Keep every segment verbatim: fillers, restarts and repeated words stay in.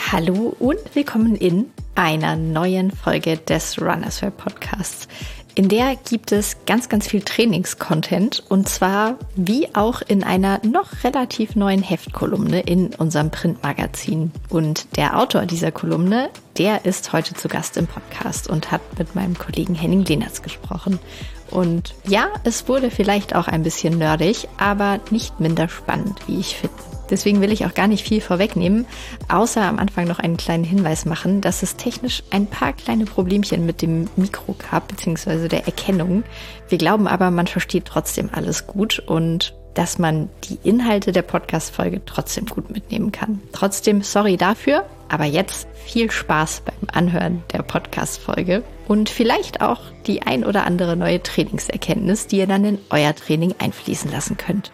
Hallo und willkommen in einer neuen Folge des Runners World Podcasts. In der gibt es ganz, ganz viel Trainingscontent und zwar wie auch in einer noch relativ neuen Heftkolumne in unserem Printmagazin. Und der Autor dieser Kolumne, der ist heute zu Gast im Podcast und hat mit meinem Kollegen Henning Lehnertz gesprochen. Und ja, es wurde vielleicht auch ein bisschen nerdig, aber nicht minder spannend, wie ich finde. Deswegen will ich auch gar nicht viel vorwegnehmen, außer am Anfang noch einen kleinen Hinweis machen, dass es technisch ein paar kleine Problemchen mit dem Mikro gab, beziehungsweise der Erkennung. Wir glauben aber, man versteht trotzdem alles gut und dass man die Inhalte der Podcast-Folge trotzdem gut mitnehmen kann. Trotzdem sorry dafür, aber jetzt viel Spaß beim Anhören der Podcast-Folge und vielleicht auch die ein oder andere neue Trainingserkenntnis, die ihr dann in euer Training einfließen lassen könnt.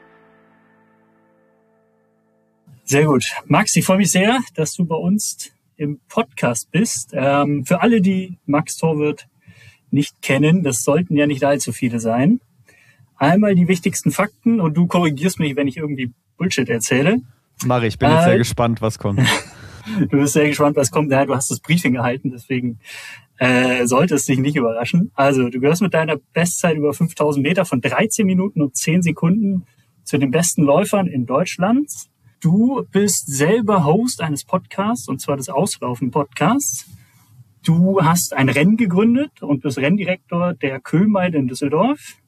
Sehr gut. Max, ich freue mich sehr, dass du bei uns im Podcast bist. Ähm, für alle, die Max Torwirt nicht kennen, das sollten ja nicht allzu viele sein. Einmal die wichtigsten Fakten und du korrigierst mich, wenn ich irgendwie Bullshit erzähle. Mari, ich bin jetzt äh, sehr gespannt, was kommt. Du bist sehr gespannt, was kommt. Ja, du hast das Briefing erhalten, deswegen äh, sollte es dich nicht überraschen. Also, du gehörst mit deiner Bestzeit über fünftausend Meter von dreizehn Minuten und zehn Sekunden zu den besten Läufern in Deutschland. Du bist selber Host eines Podcasts, und zwar des Auslaufen-Podcasts. Du hast ein Rennen gegründet und bist Renndirektor der Köhlmeile in Düsseldorf.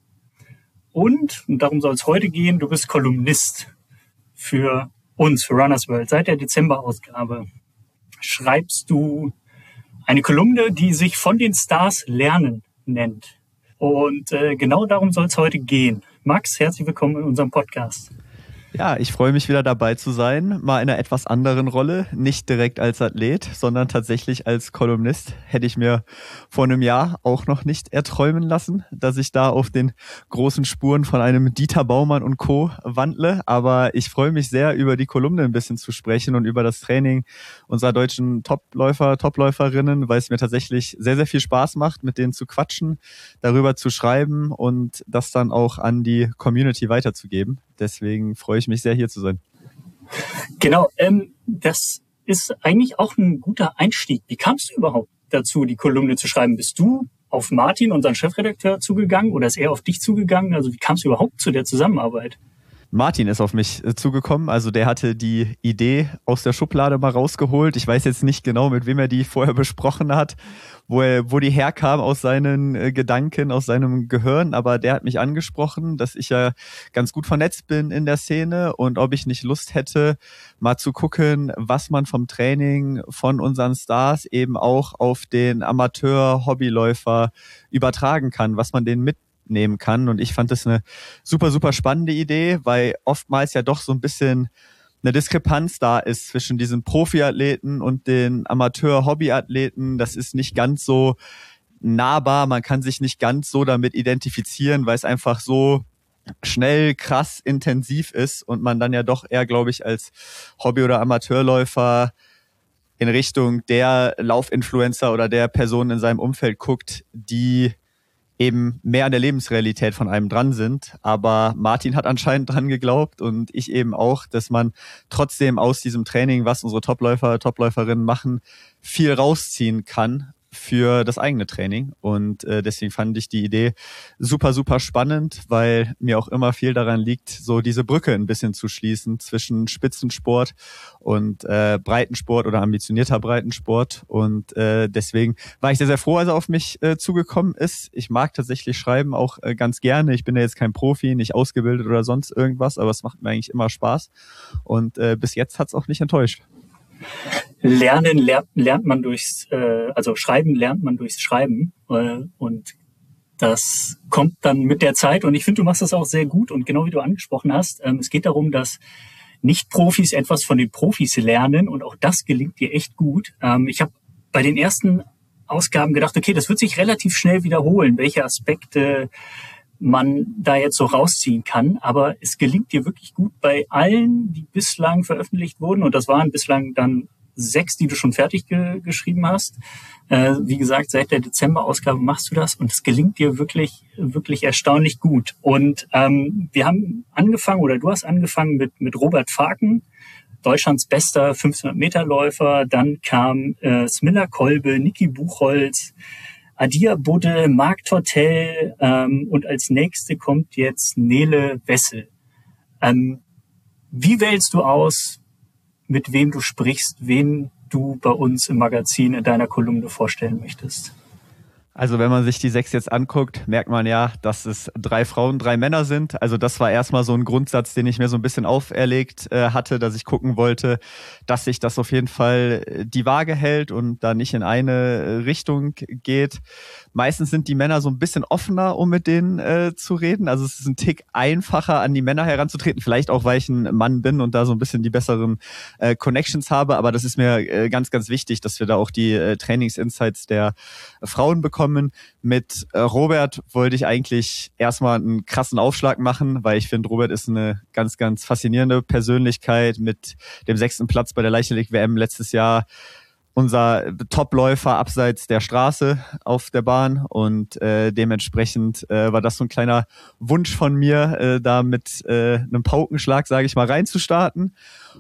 Und, und darum soll es heute gehen, du bist Kolumnist für uns, für Runners World. Seit der Dezember-Ausgabe schreibst du eine Kolumne, die sich von den Stars lernen nennt. Und äh, genau darum soll es heute gehen. Max, herzlich willkommen in unserem Podcast. Ja, ich freue mich wieder dabei zu sein, mal in einer etwas anderen Rolle, nicht direkt als Athlet, sondern tatsächlich als Kolumnist. Hätte ich mir vor einem Jahr auch noch nicht erträumen lassen, dass ich da auf den großen Spuren von einem Dieter Baumann und Co. wandle. Aber ich freue mich sehr, über die Kolumne ein bisschen zu sprechen und über das Training unserer deutschen Topläufer, Topläuferinnen, weil es mir tatsächlich sehr, sehr viel Spaß macht, mit denen zu quatschen, darüber zu schreiben und das dann auch an die Community weiterzugeben. Deswegen freue ich mich sehr, hier zu sein. Genau, ähm, das ist eigentlich auch ein guter Einstieg. Wie kamst du überhaupt dazu, die Kolumne zu schreiben? Bist du auf Martin, unseren Chefredakteur, zugegangen oder ist er auf dich zugegangen? Also wie kamst du überhaupt zu der Zusammenarbeit? Martin ist auf mich zugekommen, also der hatte die Idee aus der Schublade mal rausgeholt. Ich weiß jetzt nicht genau, mit wem er die vorher besprochen hat, wo er, wo die herkam aus seinen äh, Gedanken, aus seinem Gehirn, aber der hat mich angesprochen, dass ich ja ganz gut vernetzt bin in der Szene und ob ich nicht Lust hätte, mal zu gucken, was man vom Training von unseren Stars eben auch auf den Amateur-Hobbyläufer übertragen kann, was man denen mit nehmen kann. Und ich fand das eine super, super spannende Idee, weil oftmals ja doch so ein bisschen eine Diskrepanz da ist zwischen diesen Profiathleten und den Amateur-Hobbyathleten. Das ist nicht ganz so nahbar, man kann sich nicht ganz so damit identifizieren, weil es einfach so schnell, krass, intensiv ist und man dann ja doch eher, glaube ich, als Hobby- oder Amateurläufer in Richtung der Laufinfluencer oder der Person in seinem Umfeld guckt, die eben mehr an der Lebensrealität von einem dran sind. Aber Martin hat anscheinend dran geglaubt und ich eben auch, dass man trotzdem aus diesem Training, was unsere Topläufer, Topläuferinnen machen, viel rausziehen kann für das eigene Training. Und äh, deswegen fand ich die Idee super, super spannend, weil mir auch immer viel daran liegt, so diese Brücke ein bisschen zu schließen zwischen Spitzensport und äh, Breitensport oder ambitionierter Breitensport. Und äh, deswegen war ich sehr, sehr froh, als er auf mich äh, zugekommen ist. Ich mag tatsächlich Schreiben auch äh, ganz gerne. Ich bin ja jetzt kein Profi, nicht ausgebildet oder sonst irgendwas, aber es macht mir eigentlich immer Spaß. Und äh, bis jetzt hat es auch nicht enttäuscht. Lernen lernt, lernt man durchs, äh, also Schreiben lernt man durchs Schreiben äh, und das kommt dann mit der Zeit und ich finde, du machst das auch sehr gut und genau wie du angesprochen hast, ähm, es geht darum, dass Nicht-Profis etwas von den Profis lernen und auch das gelingt dir echt gut. Ähm, ich habe bei den ersten Ausgaben gedacht, okay, das wird sich relativ schnell wiederholen, welche Aspekte man da jetzt so rausziehen kann. Aber es gelingt dir wirklich gut bei allen, die bislang veröffentlicht wurden. Und das waren bislang dann sechs, die du schon fertig ge- geschrieben hast. Äh, wie gesagt, seit der Dezember-Ausgabe machst du das und es gelingt dir wirklich, wirklich erstaunlich gut. Und ähm, wir haben angefangen, oder du hast angefangen mit, mit Robert Faken, Deutschlands bester fünfhundert-Meter-Läufer. Dann kam äh, Smilla Kolbe, Niki Buchholz, Adia Budde, Marc Tortel ähm, und als nächste kommt jetzt Nele Wessel. Ähm, wie wählst du aus, mit wem du sprichst, wen du bei uns im Magazin in deiner Kolumne vorstellen möchtest? Also wenn man sich die sechs jetzt anguckt, merkt man ja, dass es drei Frauen, drei Männer sind. Also das war erstmal so ein Grundsatz, den ich mir so ein bisschen auferlegt äh, hatte, dass ich gucken wollte, dass sich das auf jeden Fall die Waage hält und da nicht in eine Richtung geht. Meistens sind die Männer so ein bisschen offener, um mit denen äh, zu reden. Also es ist ein Tick einfacher, an die Männer heranzutreten. Vielleicht auch, weil ich ein Mann bin und da so ein bisschen die besseren äh, Connections habe. Aber das ist mir äh, ganz, ganz wichtig, dass wir da auch die äh, Trainingsinsights der Frauen bekommen. Mit äh, Robert wollte ich eigentlich erstmal einen krassen Aufschlag machen, weil ich finde, Robert ist eine ganz, ganz faszinierende Persönlichkeit mit dem sechsten Platz bei der Leichtathletik-W M letztes Jahr. Unser Topläufer abseits der Straße auf der Bahn und äh, dementsprechend äh, war das so ein kleiner Wunsch von mir, äh, da mit äh, einem Paukenschlag, sage ich mal, reinzustarten.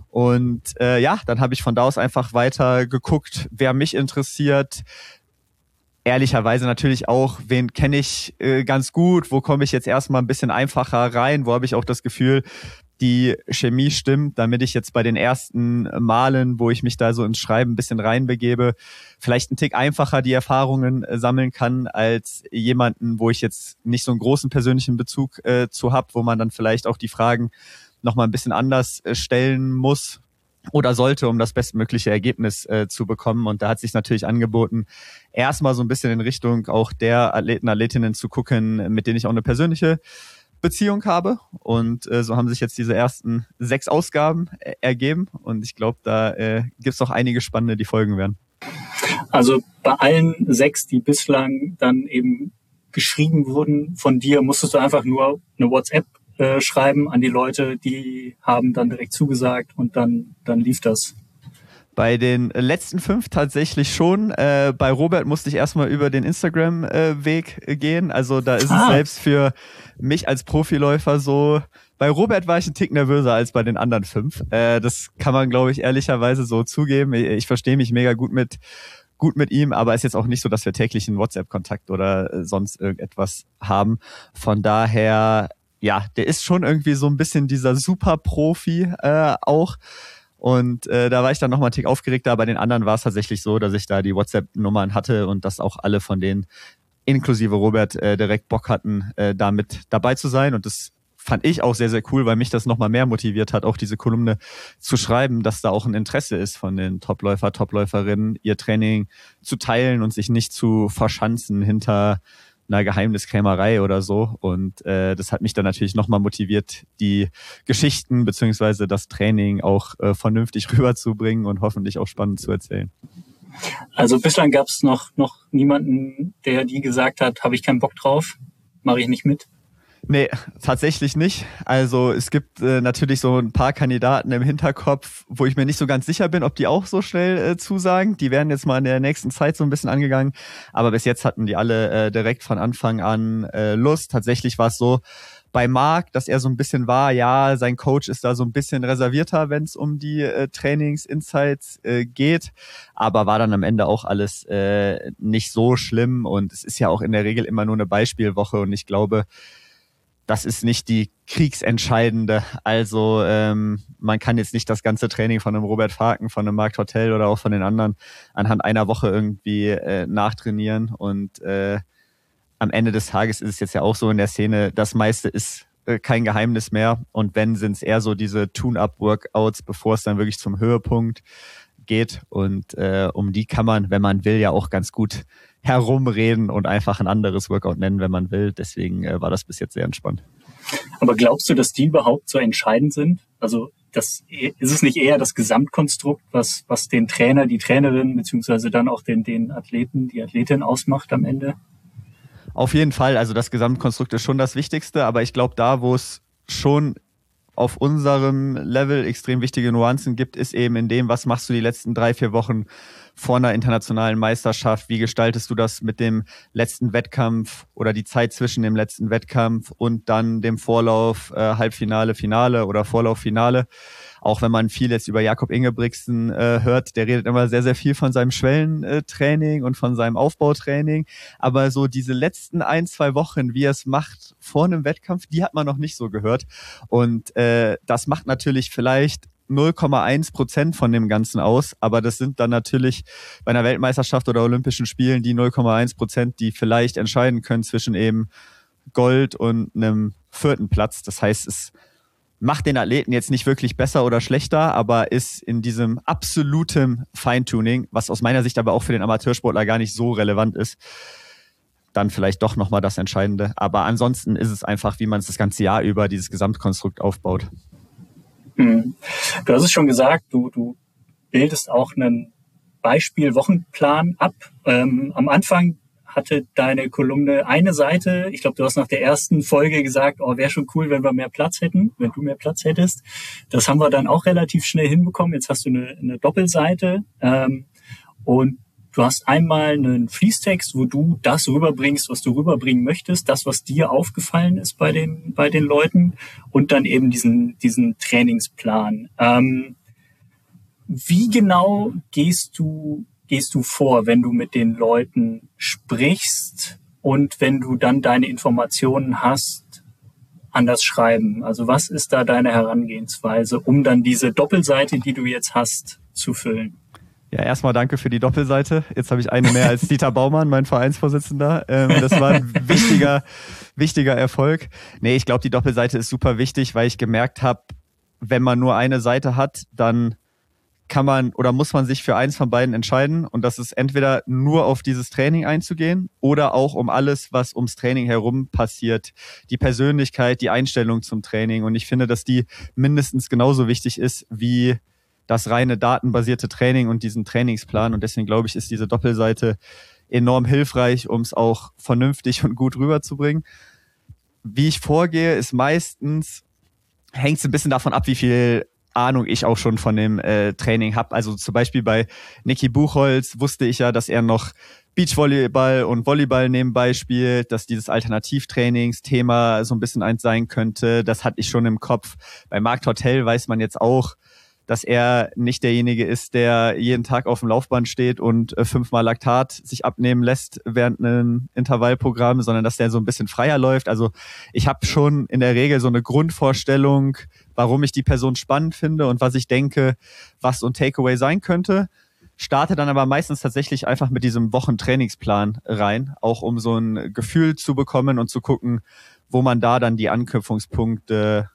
Und äh, ja, dann habe ich von da aus einfach weiter geguckt, wer mich interessiert. Ehrlicherweise natürlich auch, wen kenne ich äh, ganz gut, wo komme ich jetzt erstmal ein bisschen einfacher rein, wo habe ich auch das Gefühl, die Chemie stimmt, damit ich jetzt bei den ersten Malen, wo ich mich da so ins Schreiben ein bisschen reinbegebe, vielleicht einen Tick einfacher die Erfahrungen äh, sammeln kann, als jemanden, wo ich jetzt nicht so einen großen persönlichen Bezug äh, zu habe, wo man dann vielleicht auch die Fragen nochmal ein bisschen anders äh, stellen muss oder sollte, um das bestmögliche Ergebnis äh, zu bekommen. Und da hat sich natürlich angeboten, erstmal so ein bisschen in Richtung auch der Athleten, Athletinnen zu gucken, mit denen ich auch eine persönliche Beziehung habe. Und äh, so haben sich jetzt diese ersten sechs Ausgaben äh, ergeben. Und ich glaube, da äh, gibt es noch einige spannende, die folgen werden. Also bei allen sechs, die bislang dann eben geschrieben wurden von dir, musstest du einfach nur eine WhatsApp Äh, schreiben an die Leute, die haben dann direkt zugesagt und dann, dann lief das. Bei den letzten fünf tatsächlich schon. Äh, bei Robert musste ich erstmal über den Instagram-Weg äh, gehen. Also da ist ah. es selbst für mich als Profiläufer so. Bei Robert war ich ein Tick nervöser als bei den anderen fünf. Äh, das kann man, glaube ich, ehrlicherweise so zugeben. Ich, ich verstehe mich mega gut mit gut mit ihm, aber es ist jetzt auch nicht so, dass wir täglich einen WhatsApp-Kontakt oder äh, sonst irgendetwas haben. Von daher, ja, der ist schon irgendwie so ein bisschen dieser Super-Profi äh, auch. Und äh, da war ich dann nochmal einen Tick aufgeregter. Bei den anderen war es tatsächlich so, dass ich da die WhatsApp-Nummern hatte und dass auch alle von denen, inklusive Robert, äh, direkt Bock hatten, äh, da mit dabei zu sein. Und das fand ich auch sehr, sehr cool, weil mich das nochmal mehr motiviert hat, auch diese Kolumne zu schreiben, dass da auch ein Interesse ist von den Topläufer, Topläuferinnen, ihr Training zu teilen und sich nicht zu verschanzen hinter einer Geheimniskrämerei oder so. Und äh, das hat mich dann natürlich nochmal motiviert, die Geschichten beziehungsweise das Training auch äh, vernünftig rüberzubringen und hoffentlich auch spannend zu erzählen. Also bislang gab es noch, noch niemanden, der die gesagt hat, habe ich keinen Bock drauf, mache ich nicht mit? Nee, tatsächlich nicht. Also es gibt äh, natürlich so ein paar Kandidaten im Hinterkopf, wo ich mir nicht so ganz sicher bin, ob die auch so schnell äh, zusagen. Die werden jetzt mal in der nächsten Zeit so ein bisschen angegangen. Aber bis jetzt hatten die alle äh, direkt von Anfang an äh, Lust. Tatsächlich war es so bei Marc, dass er so ein bisschen war, ja, sein Coach ist da so ein bisschen reservierter, wenn es um die äh, Trainings-Insights äh, geht. Aber war dann am Ende auch alles äh, nicht so schlimm. Und es ist ja auch in der Regel immer nur eine Beispielwoche. Und ich glaube, das ist nicht die kriegsentscheidende. Also ähm, man kann jetzt nicht das ganze Training von einem Robert Faken, von einem Marc Tortel oder auch von den anderen anhand einer Woche irgendwie äh, nachtrainieren. Und äh, am Ende des Tages ist es jetzt ja auch so in der Szene, das meiste ist äh, kein Geheimnis mehr. Und wenn, sind es eher so diese Tune-Up-Workouts, bevor es dann wirklich zum Höhepunkt geht. Und äh, um die kann man, wenn man will, ja auch ganz gut herumreden und einfach ein anderes Workout nennen, wenn man will. Deswegen äh, war das bis jetzt sehr entspannt. Aber glaubst du, dass die überhaupt so entscheidend sind? Also das, ist es nicht eher das Gesamtkonstrukt, was, was den Trainer, die Trainerin, beziehungsweise dann auch den, den Athleten, die Athletin ausmacht am Ende? Auf jeden Fall. Also das Gesamtkonstrukt ist schon das Wichtigste. Aber ich glaube, da, wo es schon auf unserem Level extrem wichtige Nuancen gibt, ist eben in dem, was machst du die letzten drei, vier Wochen vor einer internationalen Meisterschaft? Wie gestaltest du das mit dem letzten Wettkampf oder die Zeit zwischen dem letzten Wettkampf und dann dem Vorlauf, äh, Halbfinale, Finale oder Vorlauf, Finale? Auch wenn man viel jetzt über Jakob Ingebrigtsen äh, hört, der redet immer sehr, sehr viel von seinem Schwellentraining und von seinem Aufbautraining. Aber so diese letzten ein, zwei Wochen, wie er es macht vor einem Wettkampf, die hat man noch nicht so gehört. Und äh, das macht natürlich vielleicht null Komma eins Prozent von dem Ganzen aus, aber das sind dann natürlich bei einer Weltmeisterschaft oder Olympischen Spielen die null Komma eins Prozent, die vielleicht entscheiden können zwischen eben Gold und einem vierten Platz. Das heißt, es macht den Athleten jetzt nicht wirklich besser oder schlechter, aber ist in diesem absoluten Feintuning, was aus meiner Sicht aber auch für den Amateursportler gar nicht so relevant ist, dann vielleicht doch nochmal das Entscheidende. Aber ansonsten ist es einfach, wie man es das ganze Jahr über, dieses Gesamtkonstrukt aufbaut. Hm. Du hast es schon gesagt, du, du bildest auch einen Beispiel-Wochenplan ab. Ähm, am Anfang hatte deine Kolumne eine Seite. Ich glaube, du hast nach der ersten Folge gesagt, oh, wäre schon cool, wenn wir mehr Platz hätten, wenn du mehr Platz hättest. Das haben wir dann auch relativ schnell hinbekommen. Jetzt hast du eine, eine Doppelseite ähm, und du hast einmal einen Fließtext, wo du das rüberbringst, was du rüberbringen möchtest, das, was dir aufgefallen ist bei den bei den Leuten und dann eben diesen diesen Trainingsplan. Ähm, wie genau gehst du gehst du vor, wenn du mit den Leuten sprichst und wenn du dann deine Informationen hast, an das Schreiben? Also was ist da deine Herangehensweise, um dann diese Doppelseite, die du jetzt hast, zu füllen? Ja, erstmal danke für die Doppelseite. Jetzt habe ich eine mehr als Dieter Baumann, mein Vereinsvorsitzender. Ähm, das war ein wichtiger, wichtiger Erfolg. Nee, ich glaube, die Doppelseite ist super wichtig, weil ich gemerkt habe, wenn man nur eine Seite hat, dann kann man oder muss man sich für eins von beiden entscheiden. Und das ist entweder nur auf dieses Training einzugehen oder auch um alles, was ums Training herum passiert. Die Persönlichkeit, die Einstellung zum Training. Und ich finde, dass die mindestens genauso wichtig ist wie das reine datenbasierte Training und diesen Trainingsplan. Und deswegen glaube ich, ist diese Doppelseite enorm hilfreich, um es auch vernünftig und gut rüberzubringen. Wie ich vorgehe, ist meistens, hängt es ein bisschen davon ab, wie viel Ahnung ich auch schon von dem äh, Training habe. Also zum Beispiel bei Niki Buchholz wusste ich ja, dass er noch Beachvolleyball und Volleyball nebenbei spielt, dass dieses Alternativtrainingsthema so ein bisschen eins sein könnte. Das hatte ich schon im Kopf. Bei Marc Tortel weiß man jetzt auch, dass er nicht derjenige ist, der jeden Tag auf dem Laufband steht und äh, fünfmal Laktat sich abnehmen lässt während einem Intervallprogramm, sondern dass der so ein bisschen freier läuft. Also ich habe schon in der Regel so eine Grundvorstellung, warum ich die Person spannend finde und was ich denke, was so ein Takeaway sein könnte. Starte dann aber meistens tatsächlich einfach mit diesem Wochentrainingsplan rein, auch um so ein Gefühl zu bekommen und zu gucken, wo man da dann die Anknüpfungspunkte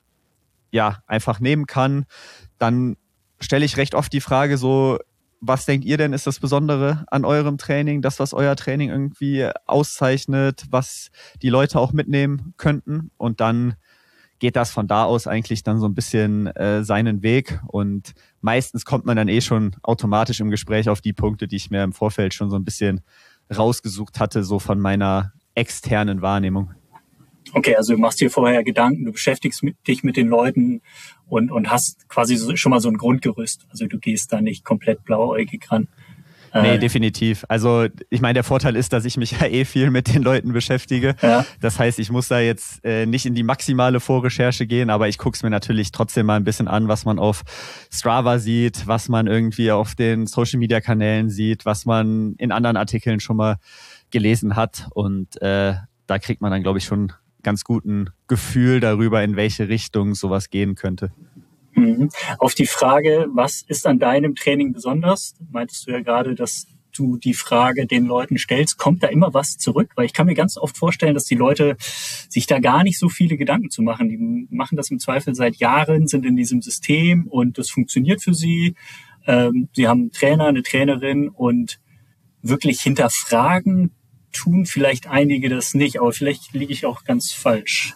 ja einfach nehmen kann. Dann stelle ich recht oft die Frage so, was denkt ihr denn ist das Besondere an eurem Training, das, was euer Training irgendwie auszeichnet, was die Leute auch mitnehmen könnten? Und dann geht das von da aus eigentlich dann so ein bisschen äh, seinen Weg. Und meistens kommt man dann eh schon automatisch im Gespräch auf die Punkte, die ich mir im Vorfeld schon so ein bisschen rausgesucht hatte, so von meiner externen Wahrnehmung. Okay, also du machst dir vorher Gedanken, du beschäftigst mit, dich mit den Leuten und, und hast quasi so, schon mal so ein Grundgerüst. Also du gehst da nicht komplett blauäugig ran. Nee, äh, definitiv. Also ich meine, der Vorteil ist, dass ich mich ja eh viel mit den Leuten beschäftige. Ja. Das heißt, ich muss da jetzt äh, nicht in die maximale Vorrecherche gehen, aber ich gucke es mir natürlich trotzdem mal ein bisschen an, was man auf Strava sieht, was man irgendwie auf den Social-Media-Kanälen sieht, was man in anderen Artikeln schon mal gelesen hat. Und äh, da kriegt man dann, glaube ich, schon ganz guten Gefühl darüber, in welche Richtung sowas gehen könnte. Mhm. Auf die Frage, was ist an deinem Training besonders, meintest du ja gerade, dass du die Frage den Leuten stellst, kommt da immer was zurück? Weil ich kann mir ganz oft vorstellen, dass die Leute sich da gar nicht so viele Gedanken zu machen. Die machen das im Zweifel seit Jahren, sind in diesem System und das funktioniert für sie. Ähm, sie haben einen Trainer, eine Trainerin und wirklich hinterfragen tun vielleicht einige das nicht, aber vielleicht liege ich auch ganz falsch.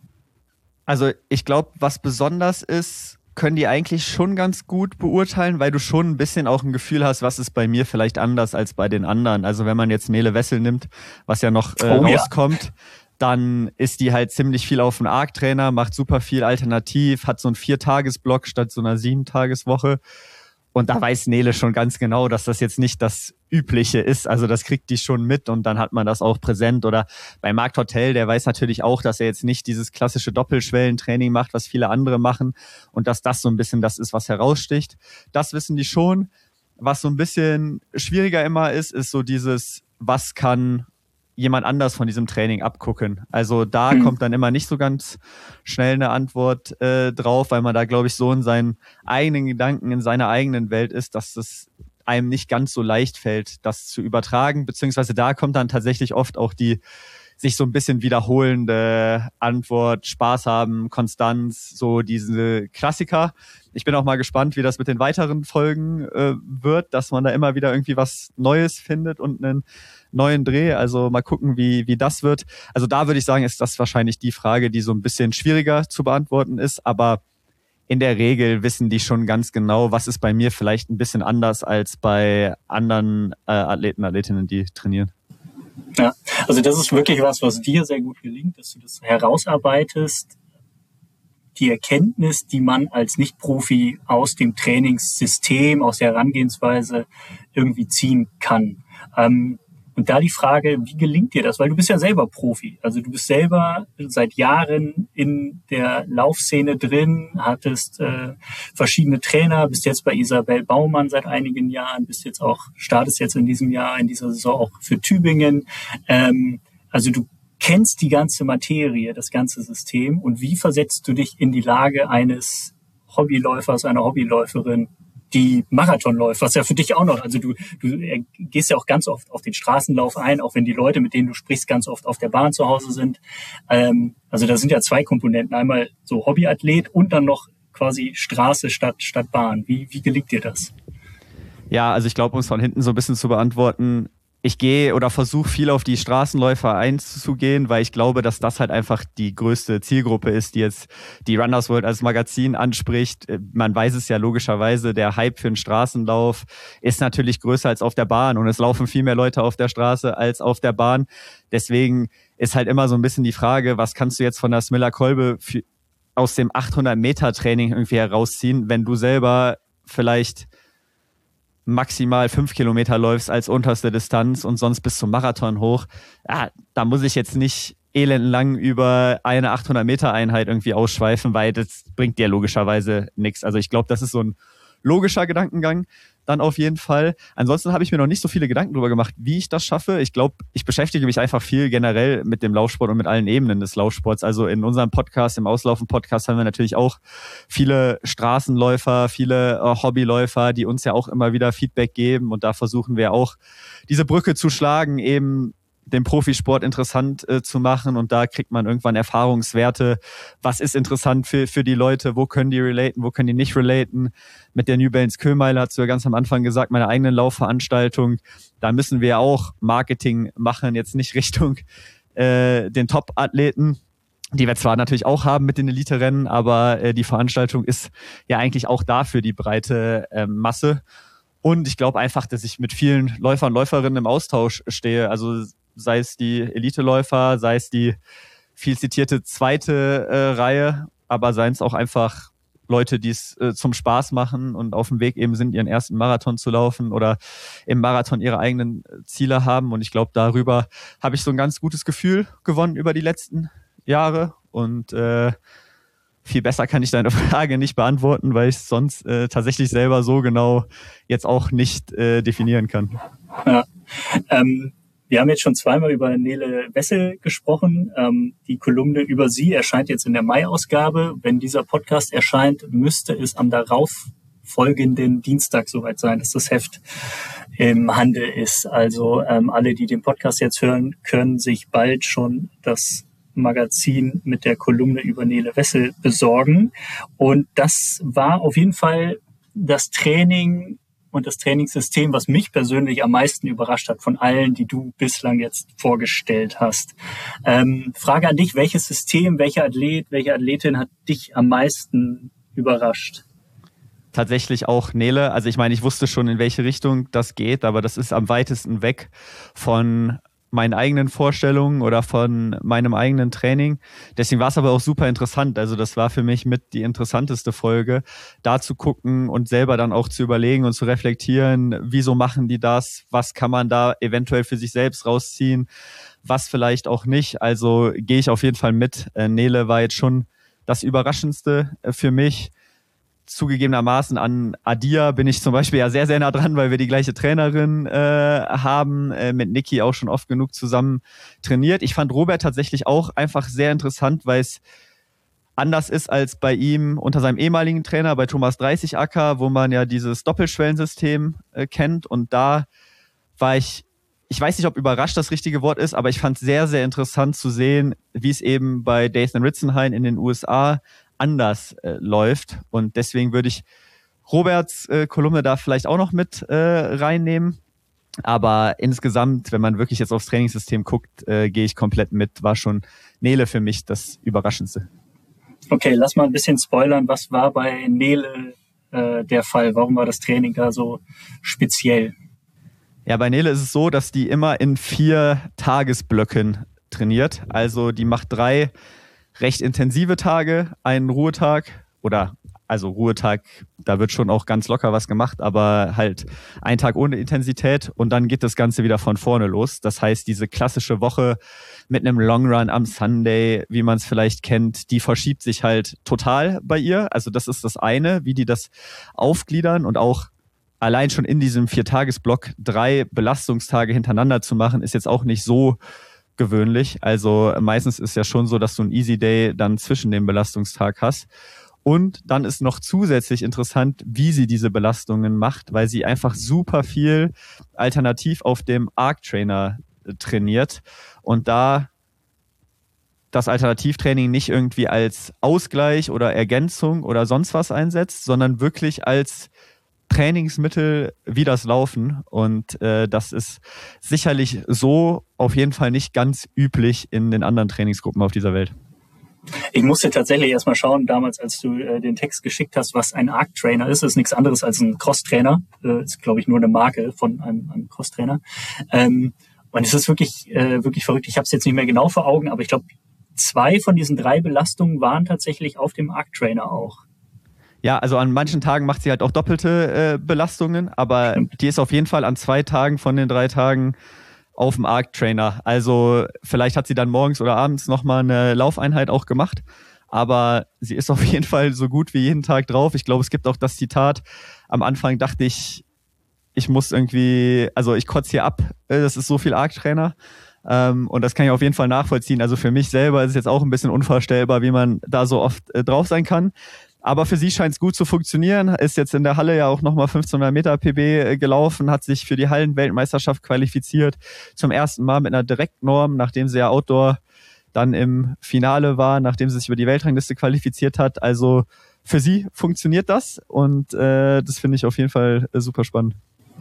Also ich glaube, was besonders ist, können die eigentlich schon ganz gut beurteilen, weil du schon ein bisschen auch ein Gefühl hast, was ist bei mir vielleicht anders als bei den anderen. Also wenn man jetzt Nele Wessel nimmt, was ja noch äh, oh, rauskommt, ja. Dann ist die halt ziemlich viel auf dem A R C-Trainer, macht super viel alternativ, hat so einen Vier-Tages-Block statt so einer Sieben-Tages-Woche. Und da weiß Nele schon ganz genau, dass das jetzt nicht das Übliche ist. Also das kriegt die schon mit und dann hat man das auch präsent. Oder bei Marc Tortel, der weiß natürlich auch, dass er jetzt nicht dieses klassische Doppelschwellentraining macht, was viele andere machen. Und dass das so ein bisschen das ist, was heraussticht. Das wissen die schon. Was so ein bisschen schwieriger immer ist, ist so dieses, was kann jemand anders von diesem Training abgucken. Also da mhm. kommt dann immer nicht so ganz schnell eine Antwort äh, drauf, weil man da, glaube ich, so in seinen eigenen Gedanken, in seiner eigenen Welt ist, dass es einem nicht ganz so leicht fällt, das zu übertragen. Beziehungsweise da kommt dann tatsächlich oft auch die sich so ein bisschen wiederholende Antwort, Spaß haben, Konstanz, so diese Klassiker. Ich bin auch mal gespannt, wie das mit den weiteren Folgen äh, wird, dass man da immer wieder irgendwie was Neues findet und einen neuen Dreh. Also mal gucken, wie wie das wird. Also da würde ich sagen, ist das wahrscheinlich die Frage, die so ein bisschen schwieriger zu beantworten ist. Aber in der Regel wissen die schon ganz genau, was ist bei mir vielleicht ein bisschen anders als bei anderen äh, Athleten, Athletinnen, die trainieren. Ja, also das ist wirklich was, was dir sehr gut gelingt, dass du das herausarbeitest. Die Erkenntnis, die man als Nicht-Profi aus dem Trainingssystem, aus der Herangehensweise irgendwie ziehen kann. Ähm, und da die Frage, wie gelingt dir das? Weil du bist ja selber Profi. Also du bist selber seit Jahren in der Laufszene drin, hattest äh, verschiedene Trainer, bist jetzt bei Isabel Baumann seit einigen Jahren, bist jetzt auch, startest jetzt in diesem Jahr, in dieser Saison auch für Tübingen. Ähm, also du kennst die ganze Materie, das ganze System. Und wie versetzt du dich in die Lage eines Hobbyläufers, einer Hobbyläuferin, die Marathon läuft, was ja für dich auch noch, also du, du gehst ja auch ganz oft auf den Straßenlauf ein, auch wenn die Leute, mit denen du sprichst, ganz oft auf der Bahn zu Hause sind. Ähm, also da sind ja zwei Komponenten, einmal so Hobbyathlet und dann noch quasi Straße statt, statt Bahn. Wie, wie gelingt dir das? Ja, also ich glaube, um es von hinten so ein bisschen zu beantworten, ich gehe oder versuche viel auf die Straßenläufer einzugehen, weil ich glaube, dass das halt einfach die größte Zielgruppe ist, die jetzt die Runners World als Magazin anspricht. Man weiß es ja logischerweise, der Hype für einen Straßenlauf ist natürlich größer als auf der Bahn und es laufen viel mehr Leute auf der Straße als auf der Bahn. Deswegen ist halt immer so ein bisschen die Frage, was kannst du jetzt von der Smilla Kolbe für, aus dem achthundert Meter Training irgendwie herausziehen, wenn du selber vielleicht maximal fünf Kilometer läufst als unterste Distanz und sonst bis zum Marathon hoch. Ja, da muss ich jetzt nicht elendlang über eine achthundert Meter Einheit irgendwie ausschweifen, weil das bringt dir logischerweise nichts. Also ich glaube, das ist so ein logischer Gedankengang dann auf jeden Fall. Ansonsten habe ich mir noch nicht so viele Gedanken darüber gemacht, wie ich das schaffe. Ich glaube, ich beschäftige mich einfach viel generell mit dem Laufsport und mit allen Ebenen des Laufsports. Also in unserem Podcast, im Auslaufen-Podcast haben wir natürlich auch viele Straßenläufer, viele äh, Hobbyläufer, die uns ja auch immer wieder Feedback geben. Und da versuchen wir auch, diese Brücke zu schlagen, eben den Profisport interessant äh, zu machen, und da kriegt man irgendwann Erfahrungswerte. Was ist interessant für für die Leute? Wo können die relaten? Wo können die nicht relaten? Mit der New Balance Köhmeile hast du ja ganz am Anfang gesagt, meine eigenen Laufveranstaltung. Da müssen wir auch Marketing machen, jetzt nicht Richtung äh, den Top-Athleten, die wir zwar natürlich auch haben mit den Elite-Rennen, aber äh, die Veranstaltung ist ja eigentlich auch da für die breite äh, Masse. Und ich glaube einfach, dass ich mit vielen Läufern und Läuferinnen im Austausch stehe. Also sei es die Elite-Läufer, sei es die viel zitierte zweite äh, Reihe, aber seien es auch einfach Leute, die es äh, zum Spaß machen und auf dem Weg eben sind, ihren ersten Marathon zu laufen oder im Marathon ihre eigenen Ziele haben. Und ich glaube, darüber habe ich so ein ganz gutes Gefühl gewonnen über die letzten Jahre. Und äh, viel besser kann ich deine Frage nicht beantworten, weil ich es sonst äh, tatsächlich selber so genau jetzt auch nicht äh, definieren kann. Ja, ähm wir haben jetzt schon zweimal über Nele Wessel gesprochen. Ähm, die Kolumne über sie erscheint jetzt in der Mai-Ausgabe. Wenn dieser Podcast erscheint, müsste es am darauf folgenden Dienstag soweit sein, dass das Heft im Handel ist. Also ähm, alle, die den Podcast jetzt hören, können sich bald schon das Magazin mit der Kolumne über Nele Wessel besorgen. Und das war auf jeden Fall das Training und das Trainingssystem, was mich persönlich am meisten überrascht hat von allen, die du bislang jetzt vorgestellt hast. Ähm, Frage an dich, welches System, welcher Athlet, welche Athletin hat dich am meisten überrascht? Tatsächlich auch Nele. Also ich meine, ich wusste schon, in welche Richtung das geht, aber das ist am weitesten weg von meinen eigenen Vorstellungen oder von meinem eigenen Training. Deswegen war es aber auch super interessant. Also das war für mich mit die interessanteste Folge, da zu gucken und selber dann auch zu überlegen und zu reflektieren, wieso machen die das, was kann man da eventuell für sich selbst rausziehen, was vielleicht auch nicht. Also gehe ich auf jeden Fall mit. Äh, Nele war jetzt schon das Überraschendste äh, für mich. Zugegebenermaßen an Adia bin ich zum Beispiel ja sehr, sehr nah dran, weil wir die gleiche Trainerin äh, haben, äh, mit Niki auch schon oft genug zusammen trainiert. Ich fand Robert tatsächlich auch einfach sehr interessant, weil es anders ist als bei ihm unter seinem ehemaligen Trainer, bei Thomas dreißig Acker, wo man ja dieses Doppelschwellensystem äh, kennt. Und da war ich, ich weiß nicht, ob überrascht das richtige Wort ist, aber ich fand es sehr, sehr interessant zu sehen, wie es eben bei Dathan Ritzenhein in den U S A anders äh, läuft. Und deswegen würde ich Roberts äh, Kolumne da vielleicht auch noch mit äh, reinnehmen. Aber insgesamt, wenn man wirklich jetzt aufs Trainingssystem guckt, äh, gehe ich komplett mit. War schon Nele für mich das Überraschendste. Okay, lass mal ein bisschen spoilern. Was war bei Nele äh, der Fall? Warum war das Training da so speziell? Ja, bei Nele ist es so, dass die immer in vier Tagesblöcken trainiert. Also die macht drei recht intensive Tage, einen Ruhetag oder also Ruhetag, da wird schon auch ganz locker was gemacht, aber halt ein Tag ohne Intensität und dann geht das Ganze wieder von vorne los. Das heißt, diese klassische Woche mit einem Long Run am Sunday, wie man es vielleicht kennt, die verschiebt sich halt total bei ihr. Also das ist das eine, wie die das aufgliedern und auch allein schon in diesem Viertagesblock drei Belastungstage hintereinander zu machen, ist jetzt auch nicht so gewöhnlich. Also meistens ist ja schon so, dass du einen Easy Day dann zwischen dem Belastungstag hast. Und dann ist noch zusätzlich interessant, wie sie diese Belastungen macht, weil sie einfach super viel alternativ auf dem Arc Trainer trainiert und da das Alternativtraining nicht irgendwie als Ausgleich oder Ergänzung oder sonst was einsetzt, sondern wirklich als Trainingsmittel wie das Laufen. Und äh, das ist sicherlich so auf jeden Fall nicht ganz üblich in den anderen Trainingsgruppen auf dieser Welt. Ich musste tatsächlich erstmal schauen, damals, als du äh, den Text geschickt hast, was ein Arc-Trainer ist. Das ist nichts anderes als ein Cross-Trainer. Äh, ist, glaube ich, nur eine Marke von einem, einem Cross-Trainer. Ähm, und es ist wirklich, äh, wirklich verrückt. Ich habe es jetzt nicht mehr genau vor Augen, aber ich glaube, zwei von diesen drei Belastungen waren tatsächlich auf dem Arc-Trainer auch. Ja, also an manchen Tagen macht sie halt auch doppelte äh, Belastungen, aber die ist auf jeden Fall an zwei Tagen von den drei Tagen auf dem Arc-Trainer. Also vielleicht hat sie dann morgens oder abends nochmal eine Laufeinheit auch gemacht, aber sie ist auf jeden Fall so gut wie jeden Tag drauf. Ich glaube, es gibt auch das Zitat, am Anfang dachte ich, ich muss irgendwie, also ich kotze hier ab, das ist so viel Arc-Trainer. Ähm, und das kann ich auf jeden Fall nachvollziehen. Also für mich selber ist es jetzt auch ein bisschen unvorstellbar, wie man da so oft äh, drauf sein kann. Aber für sie scheint es gut zu funktionieren, ist jetzt in der Halle ja auch nochmal fünfzehnhundert Meter P B gelaufen, hat sich für die Hallenweltmeisterschaft qualifiziert, zum ersten Mal mit einer Direktnorm, nachdem sie ja Outdoor dann im Finale war, nachdem sie sich über die Weltrangliste qualifiziert hat. Also für sie funktioniert das und äh, das finde ich auf jeden Fall äh, super spannend.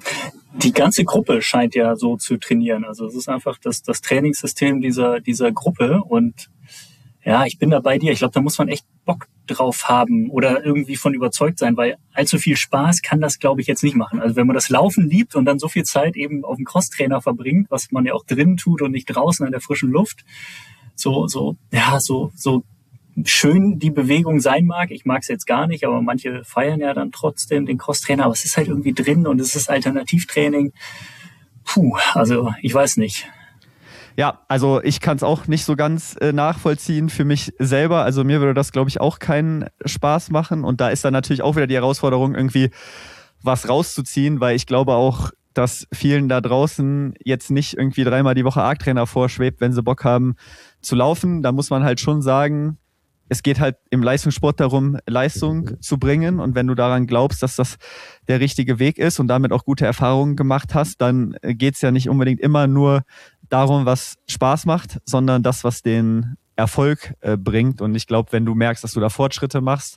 Die ganze Gruppe scheint ja so zu trainieren. Also es ist einfach das, das Trainingssystem dieser, dieser Gruppe und ja, ich bin da bei dir. Ich glaube, da muss man echt Bock drauf haben oder irgendwie von überzeugt sein, weil allzu viel Spaß kann das, glaube ich, jetzt nicht machen. Also wenn man das Laufen liebt und dann so viel Zeit eben auf dem Crosstrainer verbringt, was man ja auch drin tut und nicht draußen in der frischen Luft, so, so, ja, so, so schön die Bewegung sein mag. Ich mag es jetzt gar nicht, aber manche feiern ja dann trotzdem den Crosstrainer, aber es ist halt irgendwie drin und es ist Alternativtraining. Puh, also ich weiß nicht. Ja, also ich kann es auch nicht so ganz äh, nachvollziehen für mich selber. Also mir würde das, glaube ich, auch keinen Spaß machen. Und da ist dann natürlich auch wieder die Herausforderung, irgendwie was rauszuziehen, weil ich glaube auch, dass vielen da draußen jetzt nicht irgendwie dreimal die Woche Arc-Trainer vorschwebt, wenn sie Bock haben zu laufen. Da muss man halt schon sagen, es geht halt im Leistungssport darum, Leistung zu bringen. Und wenn du daran glaubst, dass das der richtige Weg ist und damit auch gute Erfahrungen gemacht hast, dann geht es ja nicht unbedingt immer nur darum, was Spaß macht, sondern das, was den Erfolg äh, bringt. Und ich glaube, wenn du merkst, dass du da Fortschritte machst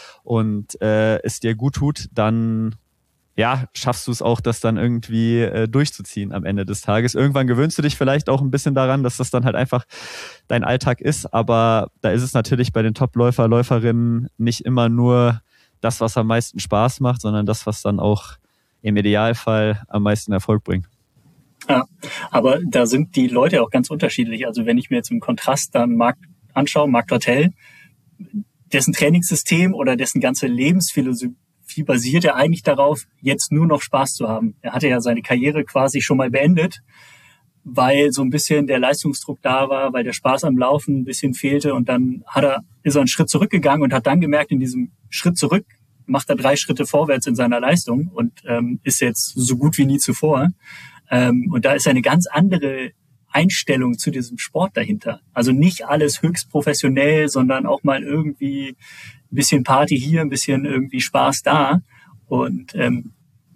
und äh, es dir gut tut, dann ja, schaffst du es auch, das dann irgendwie äh, durchzuziehen am Ende des Tages. Irgendwann gewöhnst du dich vielleicht auch ein bisschen daran, dass das dann halt einfach dein Alltag ist. Aber da ist es natürlich bei den Top-Läufer, Läuferinnen nicht immer nur das, was am meisten Spaß macht, sondern das, was dann auch im Idealfall am meisten Erfolg bringt. Ja, aber da sind die Leute auch ganz unterschiedlich. Also wenn ich mir jetzt im Kontrast dann Marc anschaue, Marc Dortel, dessen Trainingssystem oder dessen ganze Lebensphilosophie basiert ja eigentlich darauf, jetzt nur noch Spaß zu haben. Er hatte ja seine Karriere quasi schon mal beendet, weil so ein bisschen der Leistungsdruck da war, weil der Spaß am Laufen ein bisschen fehlte und dann hat er, ist er einen Schritt zurückgegangen und hat dann gemerkt, in diesem Schritt zurück macht er drei Schritte vorwärts in seiner Leistung und ähm, ist jetzt so gut wie nie zuvor. Ähm, und da ist eine ganz andere Einstellung zu diesem Sport dahinter. Also nicht alles höchst professionell, sondern auch mal irgendwie ein bisschen Party hier, ein bisschen irgendwie Spaß da. Und ähm,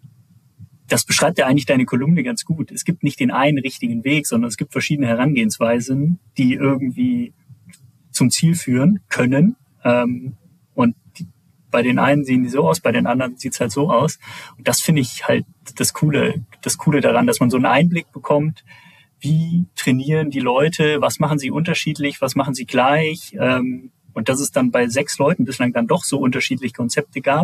das beschreibt ja eigentlich deine Kolumne ganz gut. Es gibt nicht den einen richtigen Weg, sondern es gibt verschiedene Herangehensweisen, die irgendwie zum Ziel führen können. Ähm, und die, bei den einen sehen die so aus, bei den anderen sieht es halt so aus. Und das finde ich halt das Coole, das Coole daran, dass man so einen Einblick bekommt, wie trainieren die Leute, was machen sie unterschiedlich, was machen sie gleich. Ähm, und dass es dann bei sechs Leuten bislang dann doch so unterschiedliche Konzepte gab,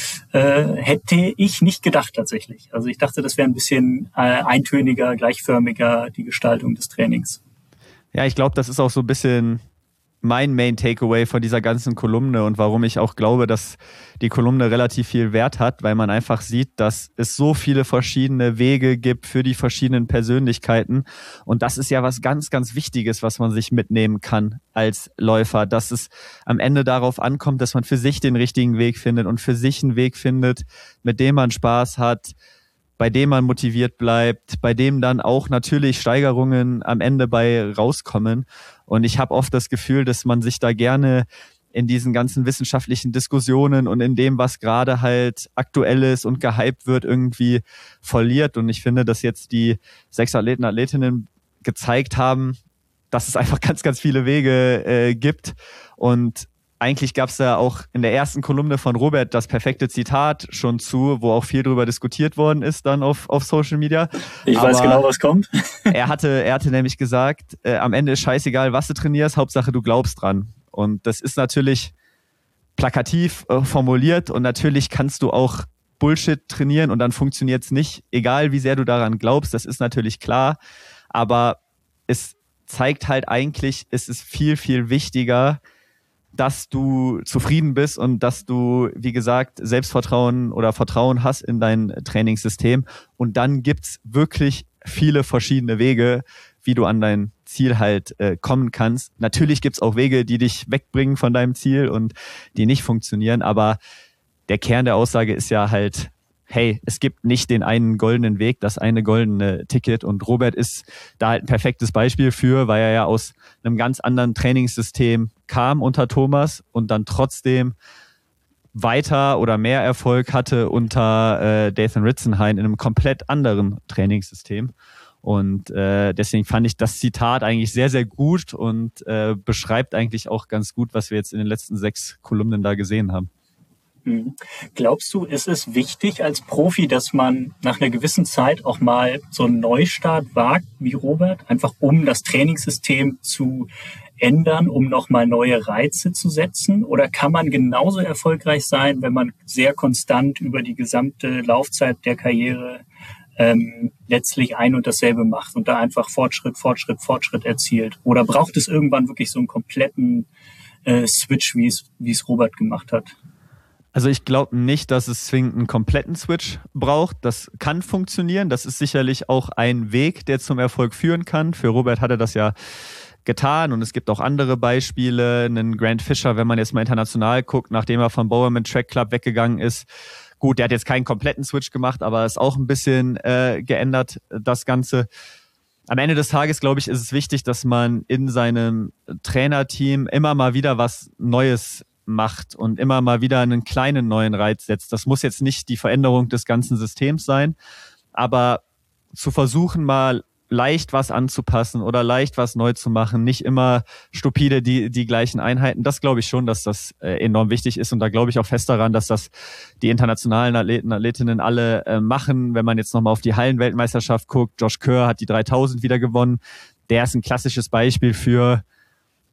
äh, hätte ich nicht gedacht tatsächlich. Also ich dachte, das wäre ein bisschen äh, eintöniger, gleichförmiger, die Gestaltung des Trainings. Ja, ich glaube, das ist auch so ein bisschen mein Main Takeaway von dieser ganzen Kolumne und warum ich auch glaube, dass die Kolumne relativ viel Wert hat, weil man einfach sieht, dass es so viele verschiedene Wege gibt für die verschiedenen Persönlichkeiten. Und das ist ja was ganz, ganz Wichtiges, was man sich mitnehmen kann als Läufer, dass es am Ende darauf ankommt, dass man für sich den richtigen Weg findet und für sich einen Weg findet, mit dem man Spaß hat, bei dem man motiviert bleibt, bei dem dann auch natürlich Steigerungen am Ende bei rauskommen. Und ich habe oft das Gefühl, dass man sich da gerne in diesen ganzen wissenschaftlichen Diskussionen und in dem, was gerade halt aktuell ist und gehypt wird, irgendwie verliert. Und ich finde, dass jetzt die sechs Athleten, Athletinnen gezeigt haben, dass es einfach ganz, ganz viele Wege äh, gibt. Und eigentlich gab es da auch in der ersten Kolumne von Robert das perfekte Zitat schon zu, wo auch viel drüber diskutiert worden ist dann auf, auf Social Media. Ich Aber weiß genau, was kommt. er hatte, er hatte nämlich gesagt, äh, am Ende ist scheißegal, was du trainierst, Hauptsache du glaubst dran. Und das ist natürlich plakativ äh, formuliert und natürlich kannst du auch Bullshit trainieren und dann funktioniert es nicht, egal wie sehr du daran glaubst, das ist natürlich klar. Aber es zeigt halt eigentlich, es ist viel, viel wichtiger, dass du zufrieden bist und dass du, wie gesagt, Selbstvertrauen oder Vertrauen hast in dein Trainingssystem. Und dann gibt's wirklich viele verschiedene Wege, wie du an dein Ziel halt äh, kommen kannst. Natürlich gibt's auch Wege, die dich wegbringen von deinem Ziel und die nicht funktionieren. Aber der Kern der Aussage ist ja halt, hey, es gibt nicht den einen goldenen Weg, das eine goldene Ticket. Und Robert ist da halt ein perfektes Beispiel für, weil er ja aus einem ganz anderen Trainingssystem kam unter Thomas und dann trotzdem weiter oder mehr Erfolg hatte unter äh, Dathan Ritzenhein in einem komplett anderen Trainingssystem. Und äh, deswegen fand ich das Zitat eigentlich sehr, sehr gut und äh, beschreibt eigentlich auch ganz gut, was wir jetzt in den letzten sechs Kolumnen da gesehen haben. Glaubst du, ist es wichtig als Profi, dass man nach einer gewissen Zeit auch mal so einen Neustart wagt, wie Robert, einfach um das Trainingssystem zu ändern, um nochmal neue Reize zu setzen? Oder kann man genauso erfolgreich sein, wenn man sehr konstant über die gesamte Laufzeit der Karriere ähm, letztlich ein und dasselbe macht und da einfach Fortschritt, Fortschritt, Fortschritt erzielt? Oder braucht es irgendwann wirklich so einen kompletten äh, Switch, wie es, wie es Robert gemacht hat? Also ich glaube nicht, dass es zwingend einen kompletten Switch braucht. Das kann funktionieren. Das ist sicherlich auch ein Weg, der zum Erfolg führen kann. Für Robert hat er das ja getan und es gibt auch andere Beispiele. Einen Grant Fisher, wenn man jetzt mal international guckt, nachdem er vom Bowerman Track Club weggegangen ist. Gut, der hat jetzt keinen kompletten Switch gemacht, aber ist auch ein bisschen äh, geändert, das Ganze. Am Ende des Tages, glaube ich, ist es wichtig, dass man in seinem Trainerteam immer mal wieder was Neues macht und immer mal wieder einen kleinen neuen Reiz setzt. Das muss jetzt nicht die Veränderung des ganzen Systems sein, aber zu versuchen, mal leicht was anzupassen oder leicht was neu zu machen, nicht immer stupide die die gleichen Einheiten. Das glaube ich schon, dass das äh, enorm wichtig ist und da glaube ich auch fest daran, dass das die internationalen Athleten, Athletinnen alle äh, machen. Wenn man jetzt nochmal auf die Hallenweltmeisterschaft guckt, Josh Kerr hat die dreitausend wieder gewonnen. Der ist ein klassisches Beispiel für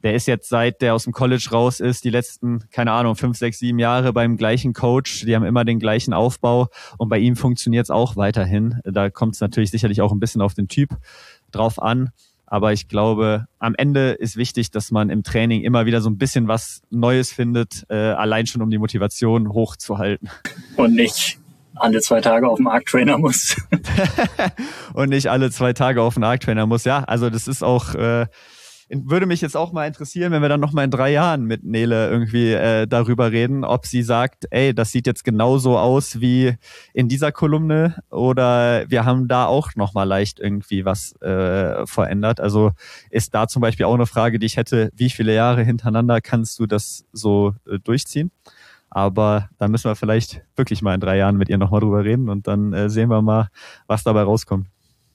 der ist jetzt, seit der aus dem College raus ist, die letzten, keine Ahnung, fünf, sechs, sieben Jahre beim gleichen Coach. Die haben immer den gleichen Aufbau und bei ihm funktioniert es auch weiterhin. Da kommt es natürlich sicherlich auch ein bisschen auf den Typ drauf an. Aber ich glaube, am Ende ist wichtig, dass man im Training immer wieder so ein bisschen was Neues findet, äh, allein schon um die Motivation hochzuhalten. Und nicht alle zwei Tage auf dem Arc-Trainer muss. Und nicht alle zwei Tage auf den Arc-Trainer muss. Ja, also das ist auch, äh, würde mich jetzt auch mal interessieren, wenn wir dann noch mal in drei Jahren mit Nele irgendwie äh, darüber reden, ob sie sagt, ey, das sieht jetzt genauso aus wie in dieser Kolumne oder wir haben da auch noch mal leicht irgendwie was äh, verändert. Also ist da zum Beispiel auch eine Frage, die ich hätte, wie viele Jahre hintereinander kannst du das so äh, durchziehen? Aber da müssen wir vielleicht wirklich mal in drei Jahren mit ihr nochmal drüber reden und dann äh, sehen wir mal, was dabei rauskommt.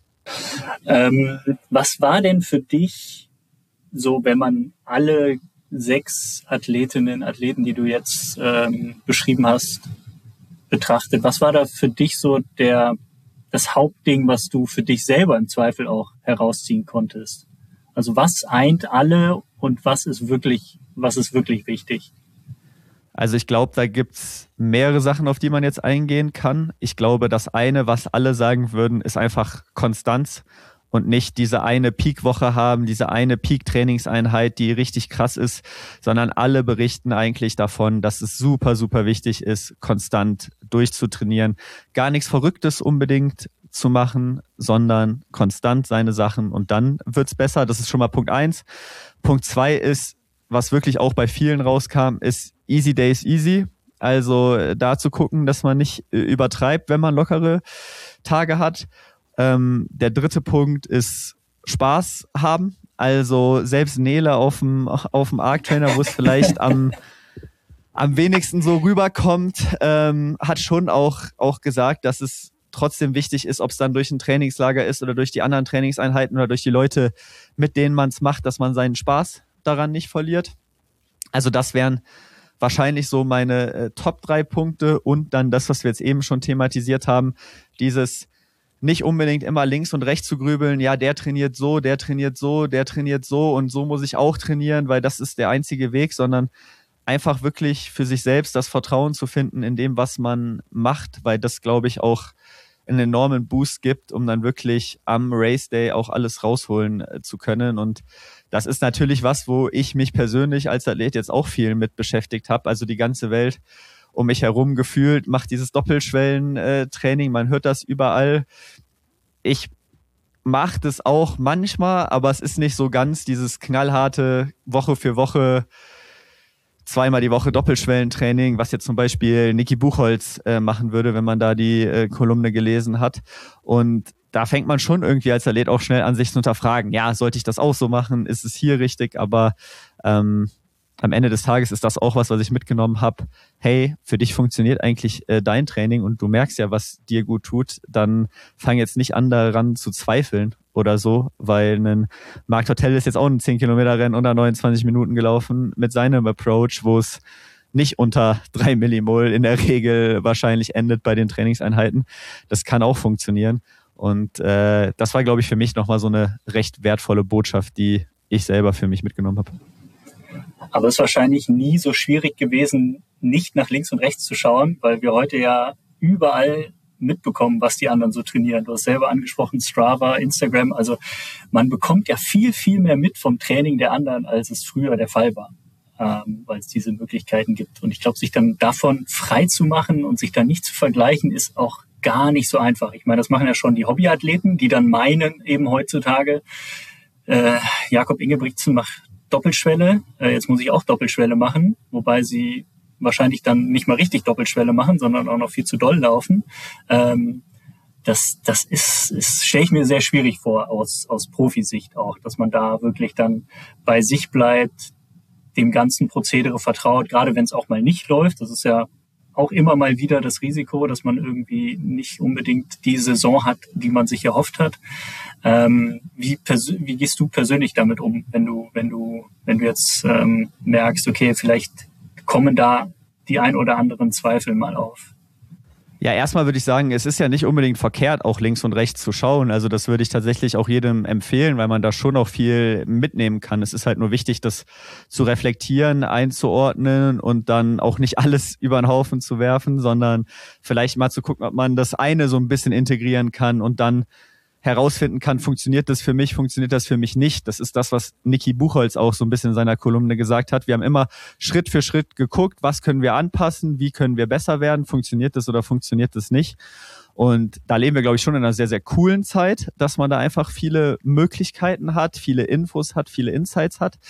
Ähm, was war denn für dich so, wenn man alle sechs Athletinnen, Athleten, die du jetzt ähm, beschrieben hast, betrachtet? Was war da für dich so der das Hauptding, was du für dich selber im Zweifel auch herausziehen konntest? Also was eint alle und was ist wirklich, was ist wirklich wichtig? Also ich glaube, da gibt's mehrere Sachen, auf die man jetzt eingehen kann. Ich glaube, das eine, was alle sagen würden, ist einfach Konstanz und nicht diese eine Peak-Woche haben, diese eine Peak-Trainingseinheit, die richtig krass ist, sondern alle berichten eigentlich davon, dass es super, super wichtig ist, konstant durchzutrainieren. Gar nichts Verrücktes unbedingt zu machen, sondern konstant seine Sachen und dann wird's besser. Das ist schon mal Punkt eins. Punkt zwei ist, was wirklich auch bei vielen rauskam, ist easy days easy. Also da zu gucken, dass man nicht übertreibt, wenn man lockere Tage hat. Ähm, der dritte Punkt ist Spaß haben. Also selbst Nele auf dem auf dem Arc-Trainer, wo es vielleicht am am wenigsten so rüberkommt, ähm, hat schon auch auch gesagt, dass es trotzdem wichtig ist, ob es dann durch ein Trainingslager ist oder durch die anderen Trainingseinheiten oder durch die Leute, mit denen man es macht, dass man seinen Spaß daran nicht verliert. Also das wären wahrscheinlich so meine äh, Top drei Punkte und dann das, was wir jetzt eben schon thematisiert haben, dieses nicht unbedingt immer links und rechts zu grübeln, ja, der trainiert so, der trainiert so, der trainiert so und so muss ich auch trainieren, weil das ist der einzige Weg, sondern einfach wirklich für sich selbst das Vertrauen zu finden in dem, was man macht, weil das, glaube ich, auch einen enormen Boost gibt, um dann wirklich am Race Day auch alles rausholen äh, zu können. Und das ist natürlich was, wo ich mich persönlich als Athlet jetzt auch viel mit beschäftigt habe. Also die ganze Welt um mich herum gefühlt macht dieses Doppelschwellen-Training. Man hört das überall. Ich mache das auch manchmal, aber es ist nicht so ganz dieses knallharte Woche für Woche zweimal die Woche Doppelschwellentraining, was jetzt zum Beispiel Niki Buchholz äh, machen würde, wenn man da die äh, Kolumne gelesen hat. Und da fängt man schon irgendwie als Athlet auch schnell an, sich zu hinterfragen, ja, sollte ich das auch so machen? Ist es hier richtig? Aber ähm, am Ende des Tages ist das auch was, was ich mitgenommen habe. Hey, für dich funktioniert eigentlich äh, dein Training und du merkst ja, was dir gut tut, dann fang jetzt nicht an, daran zu zweifeln oder so, weil ein Marc Tortell ist jetzt auch ein zehn Kilometer Rennen unter neunundzwanzig Minuten gelaufen mit seinem Approach, wo es nicht unter drei Millimol in der Regel wahrscheinlich endet bei den Trainingseinheiten. Das kann auch funktionieren. Und äh, das war, glaube ich, für mich nochmal so eine recht wertvolle Botschaft, die ich selber für mich mitgenommen habe. Aber es ist wahrscheinlich nie so schwierig gewesen, nicht nach links und rechts zu schauen, weil wir heute ja überall mitbekommen, was die anderen so trainieren. Du hast selber angesprochen, Strava, Instagram. Also man bekommt ja viel, viel mehr mit vom Training der anderen, als es früher der Fall war, ähm, weil es diese Möglichkeiten gibt. Und ich glaube, sich dann davon frei zu machen und sich dann nicht zu vergleichen, ist auch gar nicht so einfach. Ich meine, das machen ja schon die Hobbyathleten, die dann meinen, eben heutzutage, äh, Jakob Ingebrigtsen macht Doppelschwelle, äh, jetzt muss ich auch Doppelschwelle machen, wobei sie wahrscheinlich dann nicht mal richtig Doppelschwelle machen, sondern auch noch viel zu doll laufen. Ähm, das das ist, ist stelle ich mir sehr schwierig vor, aus, aus Profisicht auch, dass man da wirklich dann bei sich bleibt, dem ganzen Prozedere vertraut, gerade wenn es auch mal nicht läuft. Das ist ja auch immer mal wieder das Risiko, dass man irgendwie nicht unbedingt die Saison hat, die man sich erhofft hat. Ähm, wie, pers- wie gehst du persönlich damit um, wenn du, wenn du, wenn du jetzt ähm, merkst, okay, vielleicht kommen da die ein oder anderen Zweifel mal auf? Ja, erstmal würde ich sagen, es ist ja nicht unbedingt verkehrt, auch links und rechts zu schauen. Also das würde ich tatsächlich auch jedem empfehlen, weil man da schon auch viel mitnehmen kann. Es ist halt nur wichtig, das zu reflektieren, einzuordnen und dann auch nicht alles über den Haufen zu werfen, sondern vielleicht mal zu gucken, ob man das eine so ein bisschen integrieren kann und dann herausfinden kann, funktioniert das für mich, funktioniert das für mich nicht. Das ist das, was Niki Buchholz auch so ein bisschen in seiner Kolumne gesagt hat. Wir haben immer Schritt für Schritt geguckt, was können wir anpassen, wie können wir besser werden, funktioniert das oder funktioniert das nicht. Und da leben wir, glaube ich, schon in einer sehr, sehr coolen Zeit, dass man da einfach viele Möglichkeiten hat, viele Infos hat, viele Insights hat.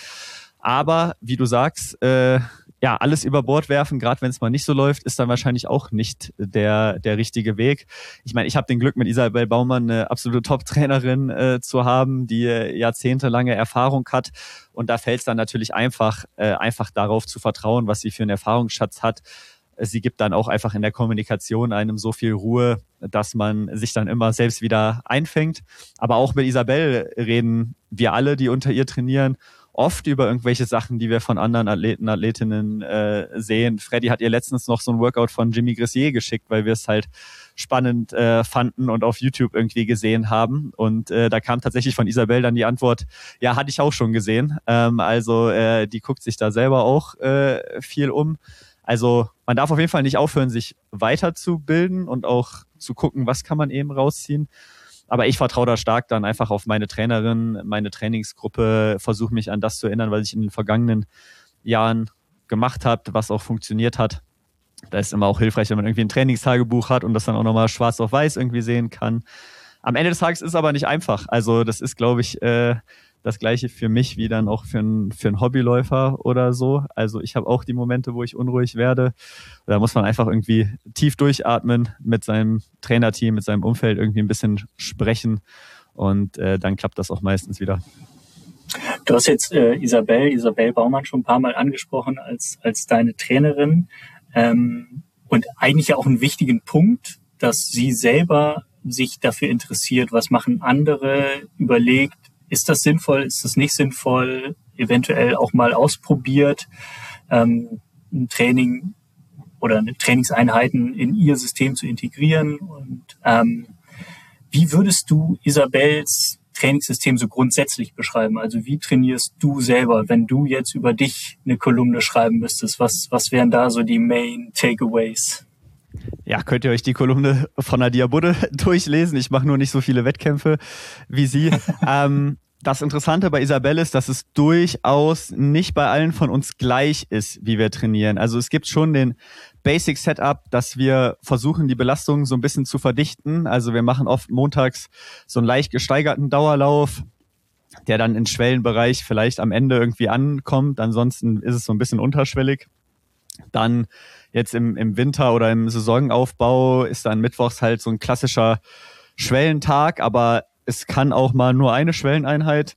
Aber wie du sagst, äh, ja, alles über Bord werfen, gerade wenn es mal nicht so läuft, ist dann wahrscheinlich auch nicht der der richtige Weg. Ich meine, ich habe den Glück, mit Isabel Baumann eine absolute Top-Trainerin äh, zu haben, die äh, jahrzehntelange Erfahrung hat. Und da fällt es dann natürlich einfach, äh, einfach darauf zu vertrauen, was sie für einen Erfahrungsschatz hat. Sie gibt dann auch einfach in der Kommunikation einem so viel Ruhe, dass man sich dann immer selbst wieder einfängt. Aber auch mit Isabel reden wir alle, die unter ihr trainieren, oft über irgendwelche Sachen, die wir von anderen Athleten, Athletinnen äh, sehen. Freddy hat ihr letztens noch so ein Workout von Jimmy Gressier geschickt, weil wir es halt spannend äh, fanden und auf YouTube irgendwie gesehen haben. Und äh, da kam tatsächlich von Isabel dann die Antwort, ja, hatte ich auch schon gesehen. Ähm, also äh, die guckt sich da selber auch äh, viel um. Also man darf auf jeden Fall nicht aufhören, sich weiterzubilden und auch zu gucken, was kann man eben rausziehen. Aber ich vertraue da stark dann einfach auf meine Trainerin, meine Trainingsgruppe, versuche mich an das zu erinnern, was ich in den vergangenen Jahren gemacht habe, was auch funktioniert hat. Da ist immer auch hilfreich, wenn man irgendwie ein Trainingstagebuch hat und das dann auch nochmal schwarz auf weiß irgendwie sehen kann. Am Ende des Tages ist es aber nicht einfach. Also das ist, glaube ich, äh, das Gleiche für mich wie dann auch für einen für einen Hobbyläufer oder so. Also ich habe auch die Momente, wo ich unruhig werde. Da muss man einfach irgendwie tief durchatmen, mit seinem Trainerteam, mit seinem Umfeld irgendwie ein bisschen sprechen und äh, dann klappt das auch meistens wieder. Du hast jetzt äh, Isabel, Isabel Baumann schon ein paar Mal angesprochen als als deine Trainerin ähm, und eigentlich ja auch einen wichtigen Punkt, dass sie selber sich dafür interessiert, was machen andere, überlegt, ist das sinnvoll, ist das nicht sinnvoll, eventuell auch mal ausprobiert, ähm, ein Training oder eine Trainingseinheiten in ihr System zu integrieren. Und ähm, wie würdest du Isabels Trainingssystem so grundsätzlich beschreiben? Also wie trainierst du selber, wenn du jetzt über dich eine Kolumne schreiben müsstest? Was, was wären da so die Main Takeaways? Ja, könnt ihr euch die Kolumne von Nadia Budde durchlesen. Ich mache nur nicht so viele Wettkämpfe wie sie. ähm, das Interessante bei Isabel ist, dass es durchaus nicht bei allen von uns gleich ist, wie wir trainieren. Also es gibt schon den Basic Setup, dass wir versuchen, die Belastung so ein bisschen zu verdichten. Also wir machen oft montags so einen leicht gesteigerten Dauerlauf, der dann in Schwellenbereich vielleicht am Ende irgendwie ankommt. Ansonsten ist es so ein bisschen unterschwellig. Dann jetzt im, im Winter oder im Saisonaufbau ist dann mittwochs halt so ein klassischer Schwellentag, aber es kann auch mal nur eine Schwelleneinheit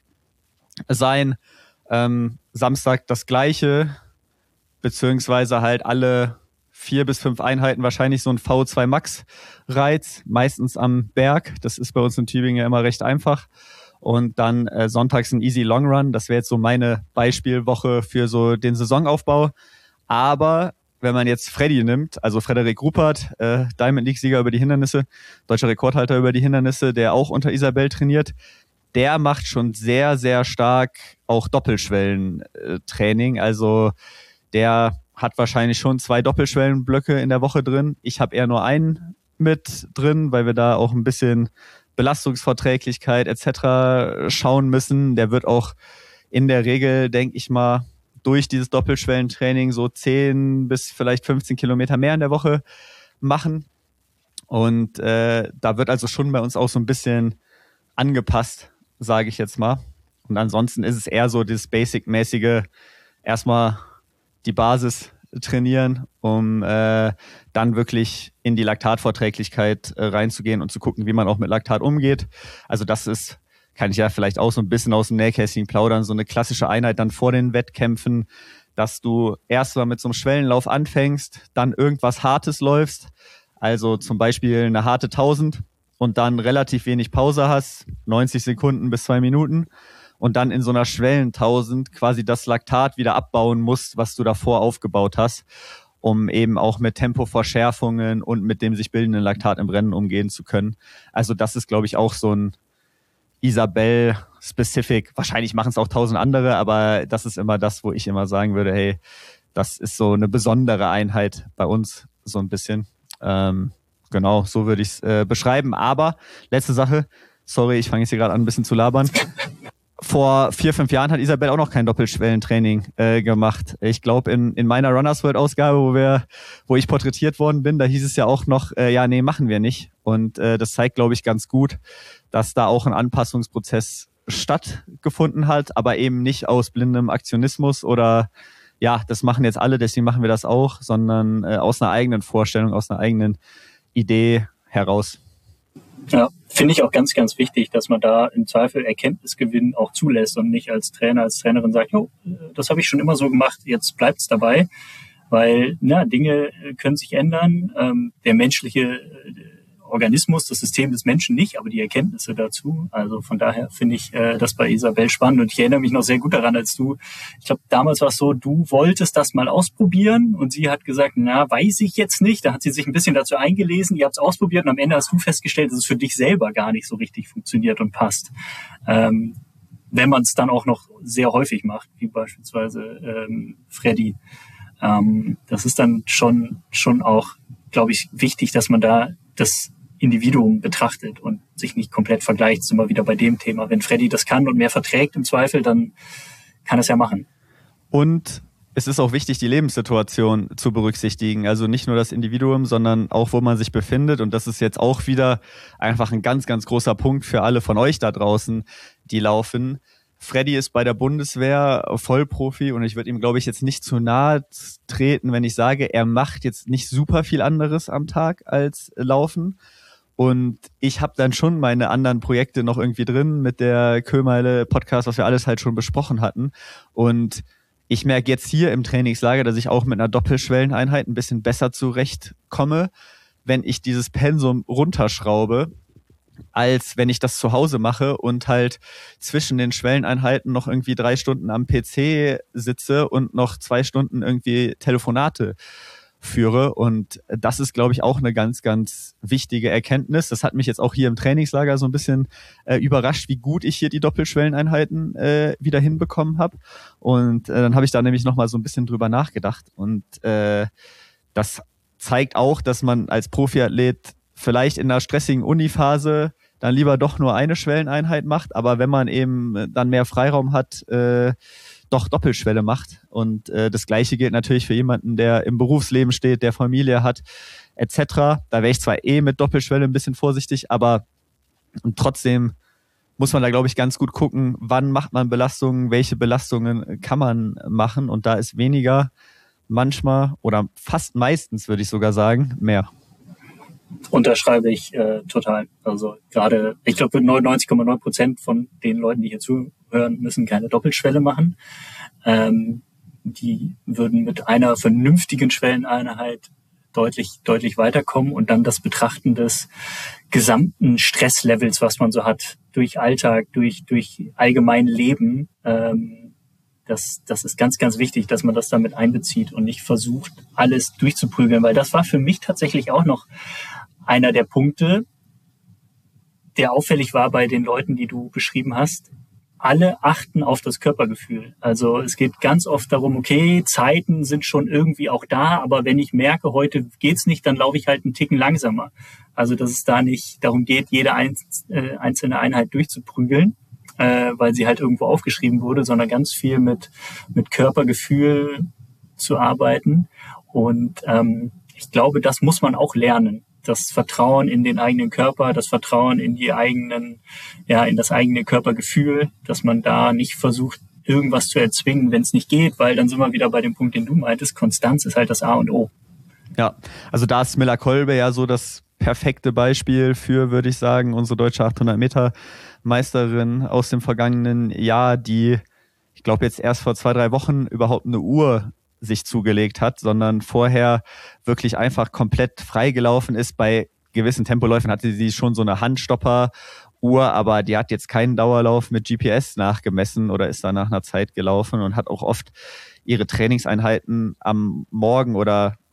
sein. Ähm, Samstag das Gleiche, beziehungsweise halt alle vier bis fünf Einheiten wahrscheinlich so ein V zwei Max Reiz, meistens am Berg. Das ist bei uns in Tübingen ja immer recht einfach. Und dann äh, sonntags ein Easy Long Run. Das wäre jetzt so meine Beispielwoche für so den Saisonaufbau. Aber wenn man jetzt Freddy nimmt, also Frederik Ruppert, äh, Diamond League-Sieger über die Hindernisse, deutscher Rekordhalter über die Hindernisse, der auch unter Isabel trainiert, der macht schon sehr, sehr stark auch Doppelschwellentraining. Also der hat wahrscheinlich schon zwei Doppelschwellenblöcke in der Woche drin. Ich habe eher nur einen mit drin, weil wir da auch ein bisschen Belastungsverträglichkeit et cetera schauen müssen. Der wird auch in der Regel, denke ich mal, durch dieses Doppelschwellentraining so zehn bis vielleicht fünfzehn Kilometer mehr in der Woche machen. Und äh, da wird also schon bei uns auch so ein bisschen angepasst, sage ich jetzt mal. Und ansonsten ist es eher so das Basic-mäßige, erstmal die Basis trainieren, um äh, dann wirklich in die Laktatverträglichkeit äh, reinzugehen und zu gucken, wie man auch mit Laktat umgeht. Also das ist, kann ich ja vielleicht auch so ein bisschen aus dem Nähkästchen plaudern, so eine klassische Einheit dann vor den Wettkämpfen, dass du erst mal mit so einem Schwellenlauf anfängst, dann irgendwas Hartes läufst, also zum Beispiel eine harte tausend und dann relativ wenig Pause hast, neunzig Sekunden bis zwei Minuten und dann in so einer Schwellentausend quasi das Laktat wieder abbauen musst, was du davor aufgebaut hast. um eben auch mit Tempoverschärfungen und mit dem sich bildenden Laktat im Rennen umgehen zu können. Also das ist, glaube ich, auch so ein Isabel-specific. Wahrscheinlich machen es auch tausend andere, aber das ist immer das, wo ich immer sagen würde, hey, das ist so eine besondere Einheit bei uns, so ein bisschen. Ähm, genau, so würde ich es äh, beschreiben. Aber letzte Sache, sorry, ich fange jetzt hier gerade an, ein bisschen zu labern. Vor vier, fünf Jahren hat Isabel auch noch kein Doppelschwellentraining äh, gemacht. Ich glaube, in, in meiner Runners World Ausgabe, wo wir, wo ich porträtiert worden bin, da hieß es ja auch noch, äh, ja, nee, machen wir nicht. Und äh, das zeigt, glaube ich, ganz gut, dass da auch ein Anpassungsprozess stattgefunden hat, aber eben nicht aus blindem Aktionismus oder ja, das machen jetzt alle, deswegen machen wir das auch, sondern äh, aus einer eigenen Vorstellung, aus einer eigenen Idee heraus. Ja, finde ich auch ganz, ganz wichtig, dass man da im Zweifel Erkenntnisgewinn auch zulässt und nicht als Trainer, als Trainerin sagt, jo, das habe ich schon immer so gemacht, jetzt bleibt's dabei, weil na, Dinge können sich ändern. Ähm, der menschliche Organismus, das System des Menschen nicht, aber die Erkenntnisse dazu. Also von daher finde ich äh, das bei Isabel spannend und ich erinnere mich noch sehr gut daran, als du, ich glaube, damals war es so, du wolltest das mal ausprobieren und sie hat gesagt, na, weiß ich jetzt nicht. Da hat sie sich ein bisschen dazu eingelesen, ihr habt es ausprobiert und am Ende hast du festgestellt, dass es für dich selber gar nicht so richtig funktioniert und passt. Ähm, wenn man es dann auch noch sehr häufig macht, wie beispielsweise ähm, Freddy. Ähm, das ist dann schon, schon auch, glaube ich, wichtig, dass man da das Individuum betrachtet und sich nicht komplett vergleicht, sind wir wieder bei dem Thema. Wenn Freddy das kann und mehr verträgt im Zweifel, dann kann er es ja machen. Und es ist auch wichtig, die Lebenssituation zu berücksichtigen. Also nicht nur das Individuum, sondern auch, wo man sich befindet. Und das ist jetzt auch wieder einfach ein ganz, ganz großer Punkt für alle von euch da draußen, die laufen. Freddy ist bei der Bundeswehr Vollprofi und ich würde ihm, glaube ich, jetzt nicht zu nahe treten, wenn ich sage, er macht jetzt nicht super viel anderes am Tag als Laufen. Und ich habe dann schon meine anderen Projekte noch irgendwie drin mit der Köhmeile Podcast, was wir alles halt schon besprochen hatten. Und ich merke jetzt hier im Trainingslager, dass ich auch mit einer Doppelschwelleneinheit ein bisschen besser zurechtkomme, wenn ich dieses Pensum runterschraube, als wenn ich das zu Hause mache und halt zwischen den Schwelleneinheiten noch irgendwie drei Stunden am P C sitze und noch zwei Stunden irgendwie Telefonate führe. Und das ist, glaube ich, auch eine ganz, ganz wichtige Erkenntnis. Das hat mich jetzt auch hier im Trainingslager so ein bisschen äh, überrascht, wie gut ich hier die Doppelschwelleneinheiten äh, wieder hinbekommen habe. Und äh, dann habe ich da nämlich nochmal so ein bisschen drüber nachgedacht. Und äh, das zeigt auch, dass man als Profiathlet vielleicht in einer stressigen Uniphase dann lieber doch nur eine Schwelleneinheit macht, aber wenn man eben dann mehr Freiraum hat, äh, doch Doppelschwelle macht. Und äh, das Gleiche gilt natürlich für jemanden, der im Berufsleben steht, der Familie hat, et cetera. Da wäre ich zwar eh mit Doppelschwelle ein bisschen vorsichtig, aber trotzdem muss man da, glaube ich, ganz gut gucken, wann macht man Belastungen, welche Belastungen kann man machen. Und da ist weniger manchmal oder fast meistens, würde ich sogar sagen, mehr. Unterschreibe ich äh, total. Also gerade, ich glaube, neunundneunzig Komma neun Prozent von den Leuten, die hier zuhören, müssen keine Doppelschwelle machen. Ähm, die würden mit einer vernünftigen Schwelleneinheit deutlich, deutlich weiterkommen und dann das Betrachten des gesamten Stresslevels, was man so hat, durch Alltag, durch, durch allgemein Leben, ähm, Das, das ist ganz, ganz wichtig, dass man das damit einbezieht und nicht versucht, alles durchzuprügeln, weil das war für mich tatsächlich auch noch einer der Punkte, der auffällig war bei den Leuten, die du beschrieben hast. Alle achten auf das Körpergefühl. Also es geht ganz oft darum, okay, Zeiten sind schon irgendwie auch da, aber wenn ich merke, heute geht's nicht, dann laufe ich halt einen Ticken langsamer. Also dass es da nicht darum geht, jede einzelne Einheit durchzuprügeln, äh, weil sie halt irgendwo aufgeschrieben wurde, sondern ganz viel mit mit Körpergefühl zu arbeiten. Und ähm, ich glaube, das muss man auch lernen. Das Vertrauen in den eigenen Körper, das Vertrauen in die eigenen, ja, in das eigene Körpergefühl, dass man da nicht versucht, irgendwas zu erzwingen, wenn es nicht geht, weil dann sind wir wieder bei dem Punkt, den du meintest. Konstanz ist halt das A und O. Ja, also da ist Miller Kolbe ja so das perfekte Beispiel für, würde ich sagen, unsere deutsche achthundert Meter Meisterin aus dem vergangenen Jahr, die, ich glaube, jetzt erst vor zwei, drei Wochen überhaupt eine Uhr sich zugelegt hat, sondern vorher wirklich einfach komplett freigelaufen ist. Bei gewissen Tempoläufen hatte sie schon so eine Handstopper-Uhr, aber die hat jetzt keinen Dauerlauf mit G P S nachgemessen oder ist da nach einer Zeit gelaufen und hat auch oft ihre Trainingseinheiten am Morgen oder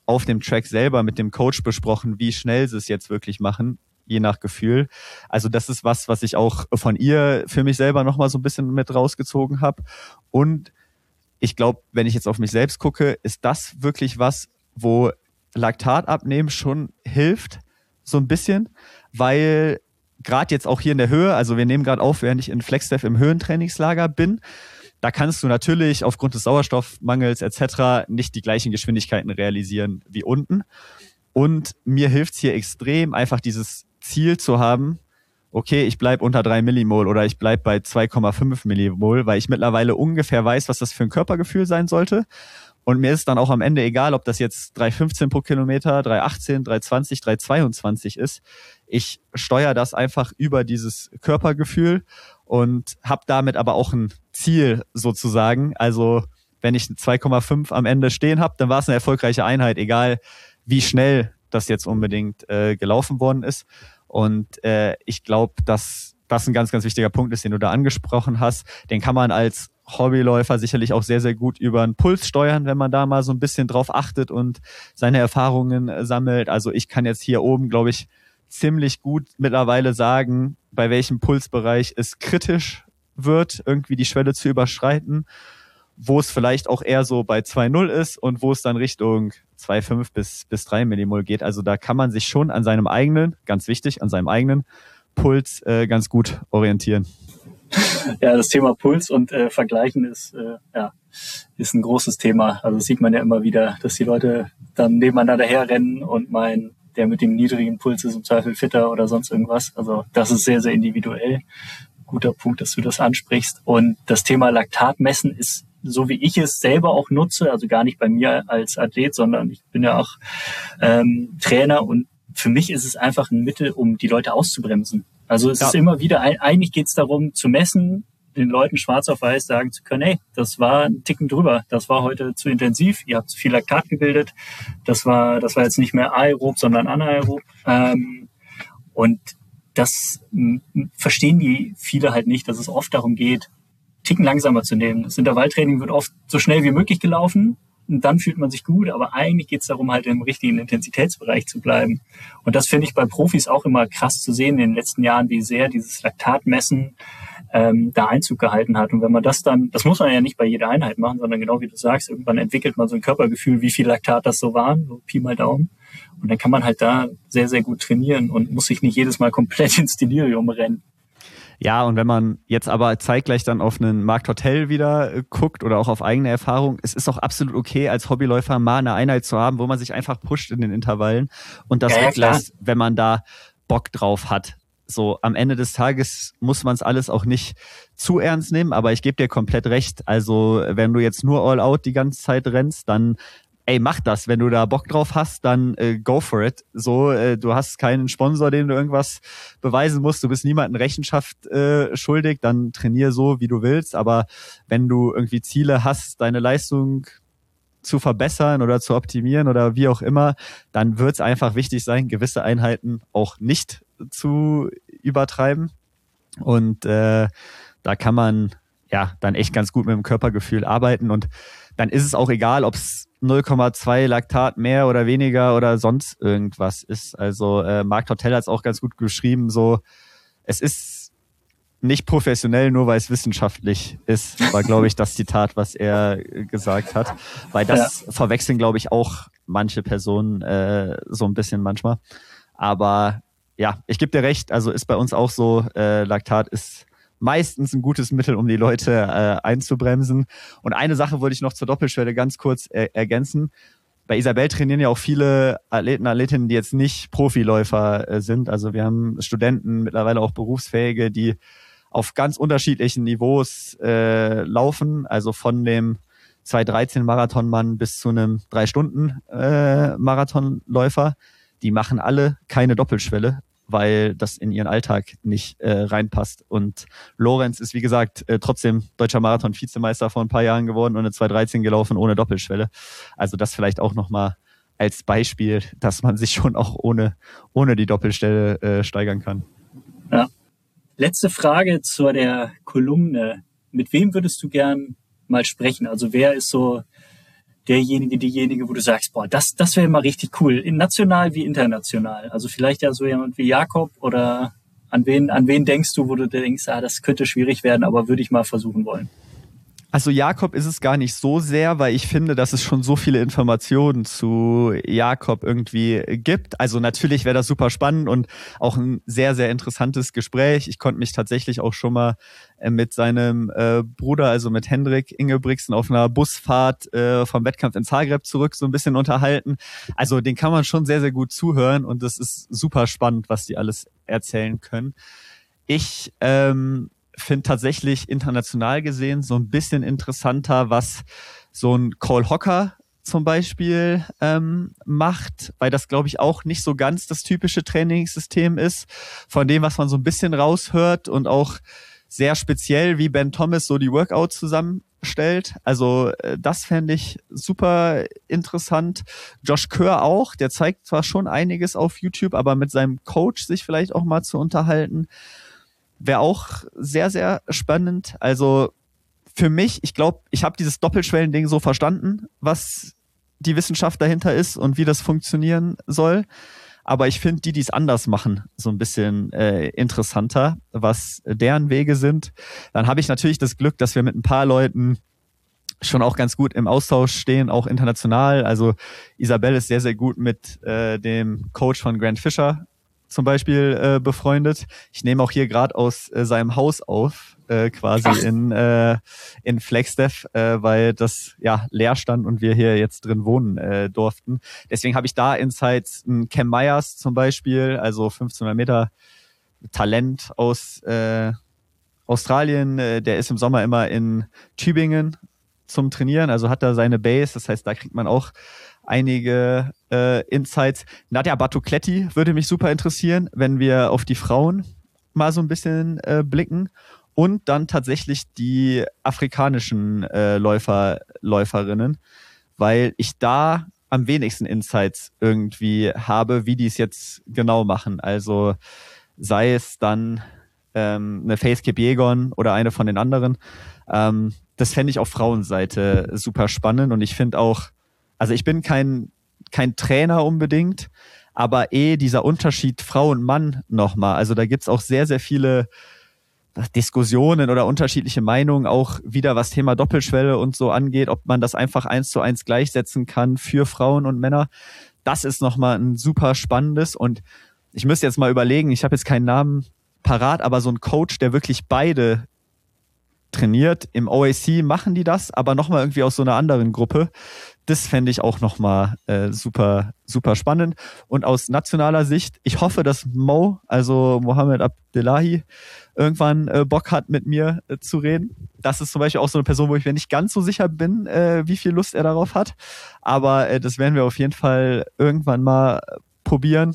auf dem Track selber mit dem Coach besprochen, wie schnell sie es jetzt wirklich machen, je nach Gefühl. Also das ist was, was ich auch von ihr für mich selber nochmal so ein bisschen mit rausgezogen habe. Und ich glaube, wenn ich jetzt auf mich selbst gucke, ist das wirklich was, wo Laktat abnehmen schon hilft, so ein bisschen, weil gerade jetzt auch hier in der Höhe, also wir nehmen gerade auf, während ich in FlexDev im Höhentrainingslager bin, da kannst du natürlich aufgrund des Sauerstoffmangels et cetera nicht die gleichen Geschwindigkeiten realisieren wie unten. Und mir hilft es hier extrem, einfach dieses Ziel zu haben, okay, ich bleib unter drei Millimol oder ich bleib bei zwei Komma fünf Millimol, weil ich mittlerweile ungefähr weiß, was das für ein Körpergefühl sein sollte. Und mir ist dann auch am Ende egal, ob das jetzt drei fünfzehn pro Kilometer, drei achtzehn, drei zwanzig, drei zweiundzwanzig ist. Ich steuere das einfach über dieses Körpergefühl und habe damit aber auch ein Ziel sozusagen. Also wenn ich zwei Komma fünf am Ende stehen habe, dann war es eine erfolgreiche Einheit, egal wie schnell das jetzt unbedingt äh, gelaufen worden ist. Und äh, ich glaube, dass das ein ganz, ganz wichtiger Punkt ist, den du da angesprochen hast. Den kann man als Hobbyläufer sicherlich auch sehr, sehr gut über einen Puls steuern, wenn man da mal so ein bisschen drauf achtet und seine Erfahrungen äh, sammelt. Also ich kann jetzt hier oben, glaube ich, ziemlich gut mittlerweile sagen, bei welchem Pulsbereich es kritisch wird, irgendwie die Schwelle zu überschreiten, wo es vielleicht auch eher so bei zwei Komma null ist und wo es dann Richtung zwei Komma fünf bis, bis drei Millimol geht. Also da kann man sich schon an seinem eigenen, ganz wichtig, an seinem eigenen Puls äh, ganz gut orientieren. Ja, das Thema Puls und äh, Vergleichen ist, äh, ja, ist ein großes Thema. Also das sieht man ja immer wieder, dass die Leute dann nebeneinander herrennen und meinen, der mit dem niedrigen Puls ist im Zweifel fitter oder sonst irgendwas. Also das ist sehr, sehr individuell. Guter Punkt, dass du das ansprichst. Und das Thema Laktatmessen ist, so wie ich es selber auch nutze, also gar nicht bei mir als Athlet, sondern ich bin ja auch ähm, Trainer, und für mich ist es einfach ein Mittel, um die Leute auszubremsen. Also es ja. ist immer wieder, eigentlich geht es darum zu messen, den Leuten schwarz auf weiß sagen zu können, hey, das war ein Ticken drüber, das war heute zu intensiv, ihr habt zu viel Laktat gebildet, das war das war jetzt nicht mehr aerob, sondern anaerob. Ähm, und das m- verstehen die viele halt nicht, dass es oft darum geht, Ticken langsamer zu nehmen. Das Intervalltraining wird oft so schnell wie möglich gelaufen und dann fühlt man sich gut, aber eigentlich geht es darum, halt im richtigen Intensitätsbereich zu bleiben. Und das finde ich bei Profis auch immer krass zu sehen in den letzten Jahren, wie sehr dieses Laktatmessen ähm, da Einzug gehalten hat. Und wenn man das dann, das muss man ja nicht bei jeder Einheit machen, sondern genau wie du sagst, irgendwann entwickelt man so ein Körpergefühl, wie viel Laktat das so waren, so Pi mal Daumen. Und dann kann man halt da sehr, sehr gut trainieren und muss sich nicht jedes Mal komplett ins Delirium rennen. Ja, und wenn man jetzt aber zeitgleich dann auf einen Marc Tortel wieder äh, guckt oder auch auf eigene Erfahrung, es ist auch absolut okay, als Hobbyläufer mal eine Einheit zu haben, wo man sich einfach pusht in den Intervallen und das ja, weglässt, wenn man da Bock drauf hat. So, am Ende des Tages muss man es alles auch nicht zu ernst nehmen, aber ich gebe dir komplett recht. Also, wenn du jetzt nur all out die ganze Zeit rennst, dann ey, mach das. Wenn du da Bock drauf hast, dann äh, go for it. So, äh, du hast keinen Sponsor, dem du irgendwas beweisen musst. Du bist niemandem Rechenschaft äh, schuldig. Dann trainier so, wie du willst. Aber wenn du irgendwie Ziele hast, deine Leistung zu verbessern oder zu optimieren oder wie auch immer, dann wird es einfach wichtig sein, gewisse Einheiten auch nicht zu übertreiben. Und äh, da kann man ja dann echt ganz gut mit dem Körpergefühl arbeiten. Und dann ist es auch egal, ob es null Komma zwei Laktat mehr oder weniger oder sonst irgendwas ist. Also äh, Marc Tortel hat es auch ganz gut geschrieben, so es ist nicht professionell, nur weil es wissenschaftlich ist, war, glaube ich, das Zitat, was er gesagt hat. Weil das ja. verwechseln, glaube ich, auch manche Personen äh, so ein bisschen manchmal. Aber ja, ich gebe dir recht, also ist bei uns auch so, äh, Laktat ist meistens ein gutes Mittel, um die Leute äh, einzubremsen. Und eine Sache wollte ich noch zur Doppelschwelle ganz kurz äh, ergänzen. Bei Isabel trainieren ja auch viele Athleten, Athletinnen, die jetzt nicht Profiläufer äh, sind. Also wir haben Studenten, mittlerweile auch Berufsfähige, die auf ganz unterschiedlichen Niveaus äh, laufen. Also von dem zwei dreizehn Marathonmann bis zu einem drei Stunden äh, Marathonläufer. Die machen alle keine Doppelschwelle, weil das in ihren Alltag nicht äh, reinpasst. Und Lorenz ist, wie gesagt, äh, trotzdem deutscher Marathon-Vizemeister vor ein paar Jahren geworden und eine zwei dreizehn gelaufen ohne Doppelschwelle. Also das vielleicht auch nochmal als Beispiel, dass man sich schon auch ohne, ohne die Doppelstelle äh, steigern kann. Ja. Letzte Frage zu der Kolumne. Mit wem würdest du gern mal sprechen? Also wer ist so derjenige, diejenige, wo du sagst, boah, das, das wäre mal richtig cool, national wie international. Also vielleicht ja so jemand wie Jakob oder an wen, an wen denkst du, wo du denkst, ah, das könnte schwierig werden, aber würde ich mal versuchen wollen. Also Jakob ist es gar nicht so sehr, weil ich finde, dass es schon so viele Informationen zu Jakob irgendwie gibt. Also natürlich wäre das super spannend und auch ein sehr, sehr interessantes Gespräch. Ich konnte mich tatsächlich auch schon mal mit seinem äh, Bruder, also mit Hendrik Ingebrigtsen, auf einer Busfahrt äh, vom Wettkampf in Zagreb zurück so ein bisschen unterhalten. Also den kann man schon sehr, sehr gut zuhören und das ist super spannend, was die alles erzählen können. Ich ähm, finde tatsächlich international gesehen so ein bisschen interessanter, was so ein Cole Hocker zum Beispiel ähm, macht, weil das, glaube ich, auch nicht so ganz das typische Trainingssystem ist, von dem, was man so ein bisschen raushört und auch sehr speziell, wie Ben Thomas so die Workouts zusammenstellt. Also äh, das fände ich super interessant. Josh Kerr auch, der zeigt zwar schon einiges auf YouTube, aber mit seinem Coach sich vielleicht auch mal zu unterhalten, wäre auch sehr, sehr spannend. Also für mich, ich glaube, ich habe dieses Doppelschwellen-Ding so verstanden, was die Wissenschaft dahinter ist und wie das funktionieren soll. Aber ich finde die, die es anders machen, so ein bisschen äh, interessanter, was deren Wege sind. Dann habe ich natürlich das Glück, dass wir mit ein paar Leuten schon auch ganz gut im Austausch stehen, auch international. Also Isabel ist sehr, sehr gut mit äh, dem Coach von Grant Fisher zum Beispiel äh, befreundet. Ich nehme auch hier gerade aus äh, seinem Haus auf, äh, quasi Ach. in äh, in Flagstaff, äh, weil das ja leer stand und wir hier jetzt drin wohnen äh, durften. Deswegen habe ich da Insights. Cam Myers zum Beispiel, also fünfzehnhundert Meter Talent aus äh, Australien. Äh, der ist im Sommer immer in Tübingen zum Trainieren, also hat da seine Base. Das heißt, da kriegt man auch einige äh, Insights. Nadja Bartocletti würde mich super interessieren, wenn wir auf die Frauen mal so ein bisschen äh, blicken und dann tatsächlich die afrikanischen äh, Läufer, Läuferinnen, weil ich da am wenigsten Insights irgendwie habe, wie die es jetzt genau machen. Also sei es dann ähm, eine Faith Kipyegon oder eine von den anderen. Ähm, das fände ich auf Frauenseite super spannend und ich finde auch, also ich bin kein, kein Trainer unbedingt, aber eh dieser Unterschied Frau und Mann nochmal. Also da gibt's auch sehr, sehr viele Diskussionen oder unterschiedliche Meinungen, auch wieder was Thema Doppelschwelle und so angeht, ob man das einfach eins zu eins gleichsetzen kann für Frauen und Männer. Das ist nochmal ein super spannendes und ich müsste jetzt mal überlegen, ich habe jetzt keinen Namen parat, aber so ein Coach, der wirklich beide trainiert. Im O A C machen die das, aber nochmal irgendwie aus so einer anderen Gruppe. Das fände ich auch nochmal äh, super, super spannend. Und aus nationaler Sicht, ich hoffe, dass Mo, also Mohamed Abdullahi, irgendwann äh, Bock hat, mit mir äh, zu reden. Das ist zum Beispiel auch so eine Person, wo ich mir nicht ganz so sicher bin, äh, wie viel Lust er darauf hat. Aber äh, das werden wir auf jeden Fall irgendwann mal probieren.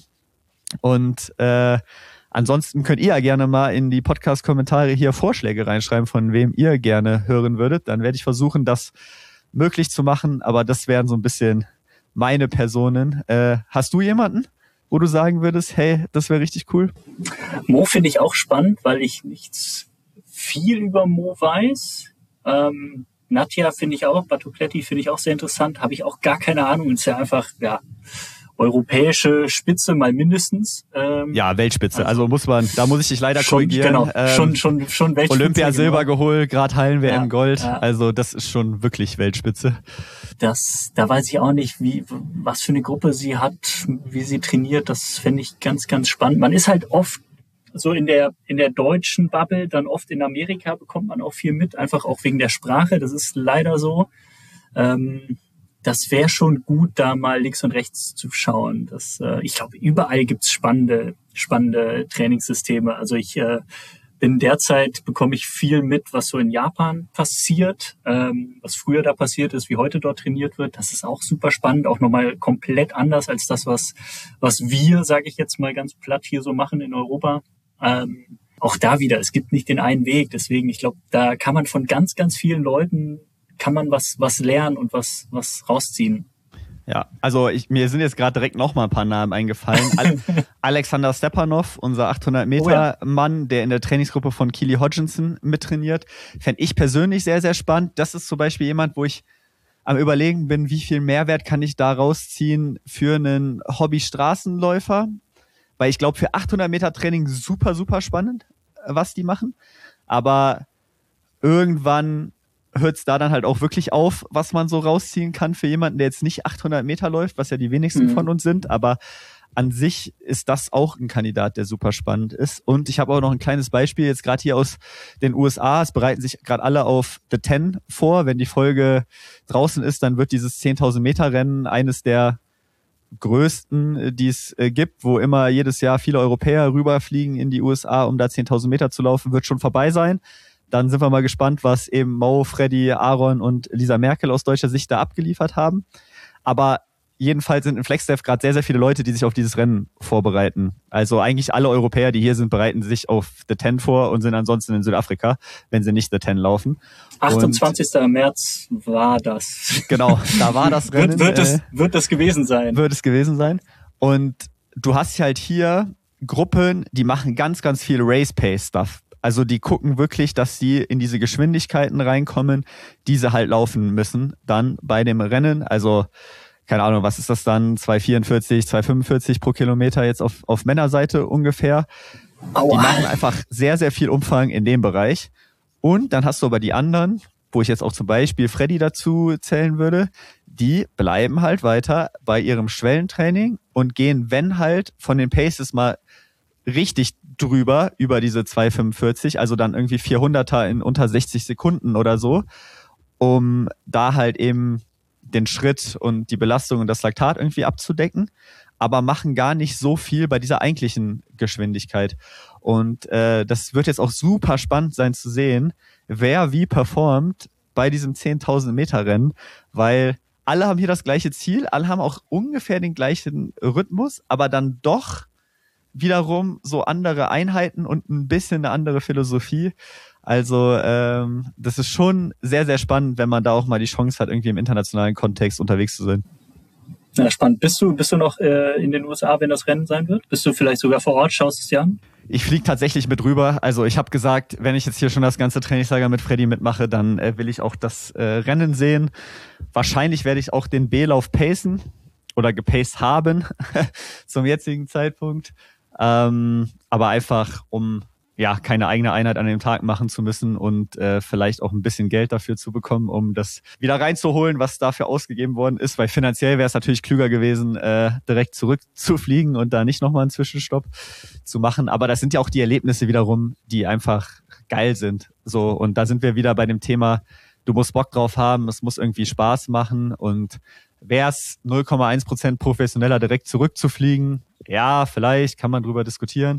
Und äh, ansonsten könnt ihr ja gerne mal in die Podcast-Kommentare hier Vorschläge reinschreiben, von wem ihr gerne hören würdet. Dann werde ich versuchen, das möglich zu machen. Aber das wären so ein bisschen meine Personen. Äh, hast du jemanden, wo du sagen würdest, hey, das wäre richtig cool? Mo finde ich auch spannend, weil ich nicht viel über Mo weiß. Ähm, Nadja finde ich auch, Bartocletti finde ich auch sehr interessant. Habe ich auch gar keine Ahnung. Ist ja einfach, ja... europäische Spitze mal mindestens. Ähm, ja, Weltspitze. Also, also muss man, da muss ich dich leider schon, korrigieren. Genau, ähm, schon, schon, schon Weltspitze. Olympia Silber genau. geholt, gerade Hallen-W M ja, Gold. Ja. Also das ist schon wirklich Weltspitze. Das, da weiß ich auch nicht, wie, was für eine Gruppe sie hat, wie sie trainiert. Das finde ich ganz, ganz spannend. Man ist halt oft so in der, in der deutschen Bubble, dann oft in Amerika bekommt man auch viel mit, einfach auch wegen der Sprache. Das ist leider so. Ähm, Das wäre schon gut, da mal links und rechts zu schauen. Das, äh, ich glaube, überall gibt's spannende, spannende Trainingssysteme. Also ich äh, bin derzeit, bekomme ich viel mit, was so in Japan passiert, ähm, was früher da passiert ist, wie heute dort trainiert wird. Das ist auch super spannend, auch nochmal komplett anders als das, was, was wir, sage ich jetzt mal ganz platt, hier so machen in Europa. Ähm, auch da wieder, es gibt nicht den einen Weg. Deswegen, ich glaube, da kann man von ganz, ganz vielen Leuten kann man was was lernen und was was rausziehen. Ja, also ich, mir sind jetzt gerade direkt noch mal ein paar Namen eingefallen. Ale- Alexander Stepanov, unser achthundert Meter Mann, oh ja. der in der Trainingsgruppe von Keely Hodgkinson mittrainiert, fände ich persönlich sehr, sehr spannend. Das ist zum Beispiel jemand, wo ich am Überlegen bin, wie viel Mehrwert kann ich da rausziehen für einen Hobby-Straßenläufer. Weil ich glaube, für achthundert Meter Training super, super spannend, was die machen. Aber irgendwann hört es da dann halt auch wirklich auf, was man so rausziehen kann für jemanden, der jetzt nicht achthundert Meter läuft, was ja die wenigsten mhm. von uns sind. Aber an sich ist das auch ein Kandidat, der super spannend ist. Und ich habe auch noch ein kleines Beispiel jetzt gerade hier aus den U S A. Es bereiten sich gerade alle auf The Ten vor. Wenn die Folge draußen ist, dann wird dieses zehntausend Meter Rennen eines der größten, die es äh, gibt, wo immer jedes Jahr viele Europäer rüberfliegen in die U S A, um da zehntausend Meter zu laufen, wird schon vorbei sein. Dann sind wir mal gespannt, was eben Mo, Freddy, Aaron und Lisa Merkel aus deutscher Sicht da abgeliefert haben. Aber jedenfalls sind in FlexDev gerade sehr, sehr viele Leute, die sich auf dieses Rennen vorbereiten. Also eigentlich alle Europäer, die hier sind, bereiten sich auf The Ten vor und sind ansonsten in Südafrika, wenn sie nicht The Ten laufen. achtundzwanzigsten März war das. Genau, da war das Rennen. wird, wird, es, wird es gewesen sein. Wird es gewesen sein. Und du hast halt hier Gruppen, die machen ganz, ganz viel Race-Pace-Stuff. Also die gucken wirklich, dass sie in diese Geschwindigkeiten reinkommen, die sie halt laufen müssen dann bei dem Rennen. Also keine Ahnung, was ist das dann? zwei vierundvierzig, zwei fünfundvierzig pro Kilometer jetzt auf, auf Männerseite ungefähr. Aua. Die machen einfach sehr, sehr viel Umfang in dem Bereich. Und dann hast du aber die anderen, wo ich jetzt auch zum Beispiel Freddy dazu zählen würde, die bleiben halt weiter bei ihrem Schwellentraining und gehen, wenn halt, von den Paces mal richtig drüber, über diese zwei fünfundvierzig, also dann irgendwie vierhunderter in unter sechzig Sekunden oder so, um da halt eben den Schritt und die Belastung und das Laktat irgendwie abzudecken, aber machen gar nicht so viel bei dieser eigentlichen Geschwindigkeit. Und äh, das wird jetzt auch super spannend sein zu sehen, wer wie performt bei diesem zehntausend Meter Rennen, weil alle haben hier das gleiche Ziel, alle haben auch ungefähr den gleichen Rhythmus, aber dann doch wiederum so andere Einheiten und ein bisschen eine andere Philosophie. Also ähm, das ist schon sehr, sehr spannend, wenn man da auch mal die Chance hat, irgendwie im internationalen Kontext unterwegs zu sein. Ja, spannend. Bist du, bist du noch äh, in den U S A, wenn das Rennen sein wird? Bist du vielleicht sogar vor Ort? Schaust es dir an? Ich fliege tatsächlich mit rüber. Also ich habe gesagt, wenn ich jetzt hier schon das ganze Trainingslager mit Freddy mitmache, dann äh, will ich auch das äh, Rennen sehen. Wahrscheinlich werde ich auch den B-Lauf pacen oder gepaced haben zum jetzigen Zeitpunkt. Ähm, aber einfach, um ja keine eigene Einheit an dem Tag machen zu müssen und äh, vielleicht auch ein bisschen Geld dafür zu bekommen, um das wieder reinzuholen, was dafür ausgegeben worden ist, weil finanziell wäre es natürlich klüger gewesen, äh, direkt zurückzufliegen und da nicht nochmal einen Zwischenstopp zu machen. Aber das sind ja auch die Erlebnisse wiederum, die einfach geil sind. So, und da sind wir wieder bei dem Thema, du musst Bock drauf haben, es muss irgendwie Spaß machen, und wäre es null Komma eins Prozent professioneller, direkt zurückzufliegen? Ja, vielleicht, kann man drüber diskutieren,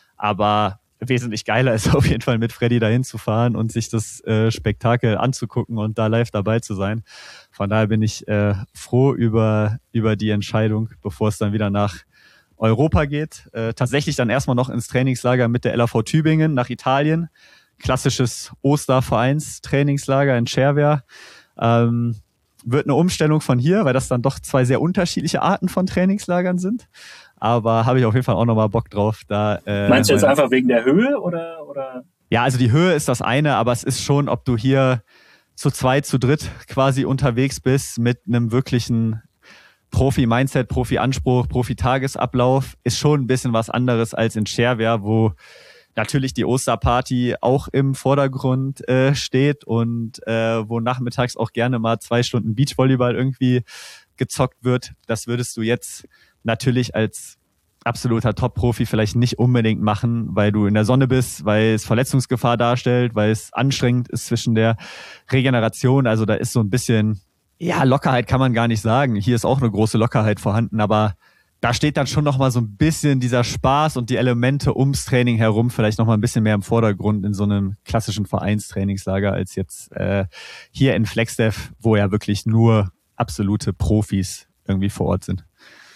aber wesentlich geiler ist auf jeden Fall, mit Freddy dahin zu fahren und sich das äh, Spektakel anzugucken und da live dabei zu sein. Von daher bin ich äh, froh über über die Entscheidung, bevor es dann wieder nach Europa geht. Äh, tatsächlich dann erstmal noch ins Trainingslager mit der L A V Tübingen nach Italien. Klassisches Ostervereinstrainingslager in Cervia. Ähm, wird eine Umstellung von hier, weil das dann doch zwei sehr unterschiedliche Arten von Trainingslagern sind. Aber habe ich auf jeden Fall auch nochmal Bock drauf. Da, äh, Meinst du jetzt einfach wegen der Höhe oder, oder? Ja, also die Höhe ist das eine, aber es ist schon, ob du hier zu zweit, zu dritt quasi unterwegs bist mit einem wirklichen Profi-Mindset, Profi-Anspruch, Profi-Tagesablauf, ist schon ein bisschen was anderes als in Cervia, wo natürlich die Osterparty auch im Vordergrund äh, steht und äh, wo nachmittags auch gerne mal zwei Stunden Beachvolleyball irgendwie gezockt wird. Das würdest du jetzt natürlich als absoluter Top-Profi vielleicht nicht unbedingt machen, weil du in der Sonne bist, weil es Verletzungsgefahr darstellt, weil es anstrengend ist zwischen der Regeneration. Also da ist so ein bisschen, ja, Lockerheit kann man gar nicht sagen. Hier ist auch eine große Lockerheit vorhanden, aber da steht dann schon nochmal so ein bisschen dieser Spaß und die Elemente ums Training herum vielleicht nochmal ein bisschen mehr im Vordergrund in so einem klassischen Vereinstrainingslager als jetzt äh, hier in FlexDev, wo ja wirklich nur absolute Profis irgendwie vor Ort sind.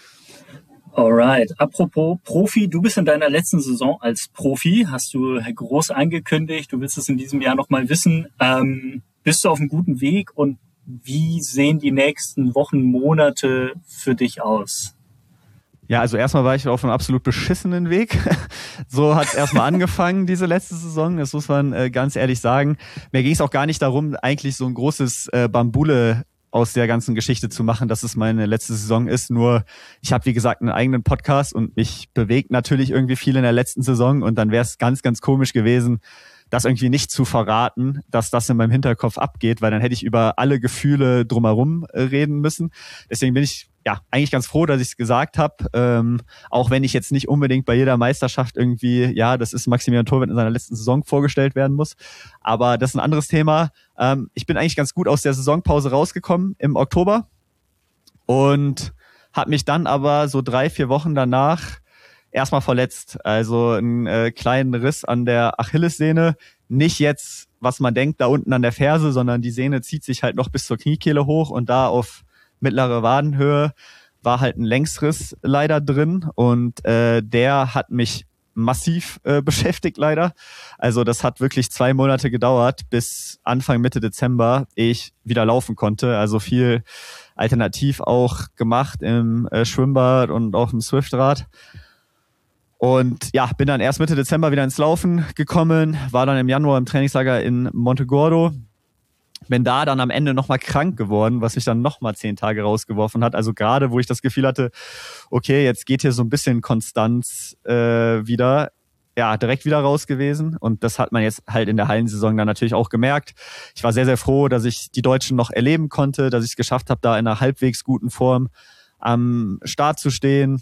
Alright. Apropos Profi, du bist in deiner letzten Saison als Profi, hast du groß angekündigt, du willst es in diesem Jahr nochmal wissen. Ähm, bist du auf einem guten Weg und wie sehen die nächsten Wochen, Monate für dich aus? Ja, also erstmal war ich auf einem absolut beschissenen Weg. So hat es erstmal angefangen, diese letzte Saison. Das muss man äh, ganz ehrlich sagen. Mir ging es auch gar nicht darum, eigentlich so ein großes äh, Bambule aus der ganzen Geschichte zu machen, dass es meine letzte Saison ist. Nur ich habe, wie gesagt, einen eigenen Podcast und mich bewegt natürlich irgendwie viel in der letzten Saison und dann wäre es ganz, ganz komisch gewesen, das irgendwie nicht zu verraten, dass das in meinem Hinterkopf abgeht, weil dann hätte ich über alle Gefühle drumherum reden müssen. Deswegen bin ich ja eigentlich ganz froh, dass ich es gesagt habe, ähm, auch wenn ich jetzt nicht unbedingt bei jeder Meisterschaft irgendwie, ja, das ist Maximilian Thorwitt in seiner letzten Saison vorgestellt werden muss. Aber das ist ein anderes Thema. Ähm, ich bin eigentlich ganz gut aus der Saisonpause rausgekommen im Oktober und habe mich dann aber so drei, vier Wochen danach erstmal verletzt. Also einen äh, kleinen Riss an der Achillessehne. Nicht jetzt, was man denkt, da unten an der Ferse, sondern die Sehne zieht sich halt noch bis zur Kniekehle hoch und da auf mittlere Wadenhöhe war halt ein Längsriss leider drin und äh, der hat mich massiv äh, beschäftigt leider. Also das hat wirklich zwei Monate gedauert, bis Anfang Mitte Dezember ich wieder laufen konnte. Also viel alternativ auch gemacht im äh, Schwimmbad und auf dem Swiftrad. Und ja, bin dann erst Mitte Dezember wieder ins Laufen gekommen, war dann im Januar im Trainingslager in Montegordo. Bin da dann am Ende nochmal krank geworden, was mich dann nochmal zehn Tage rausgeworfen hat. Also gerade, wo ich das Gefühl hatte, okay, jetzt geht hier so ein bisschen Konstanz äh, wieder, ja, direkt wieder raus gewesen. Und das hat man jetzt halt in der Hallensaison dann natürlich auch gemerkt. Ich war sehr, sehr froh, dass ich die Deutschen noch erleben konnte, dass ich es geschafft habe, da in einer halbwegs guten Form am Start zu stehen.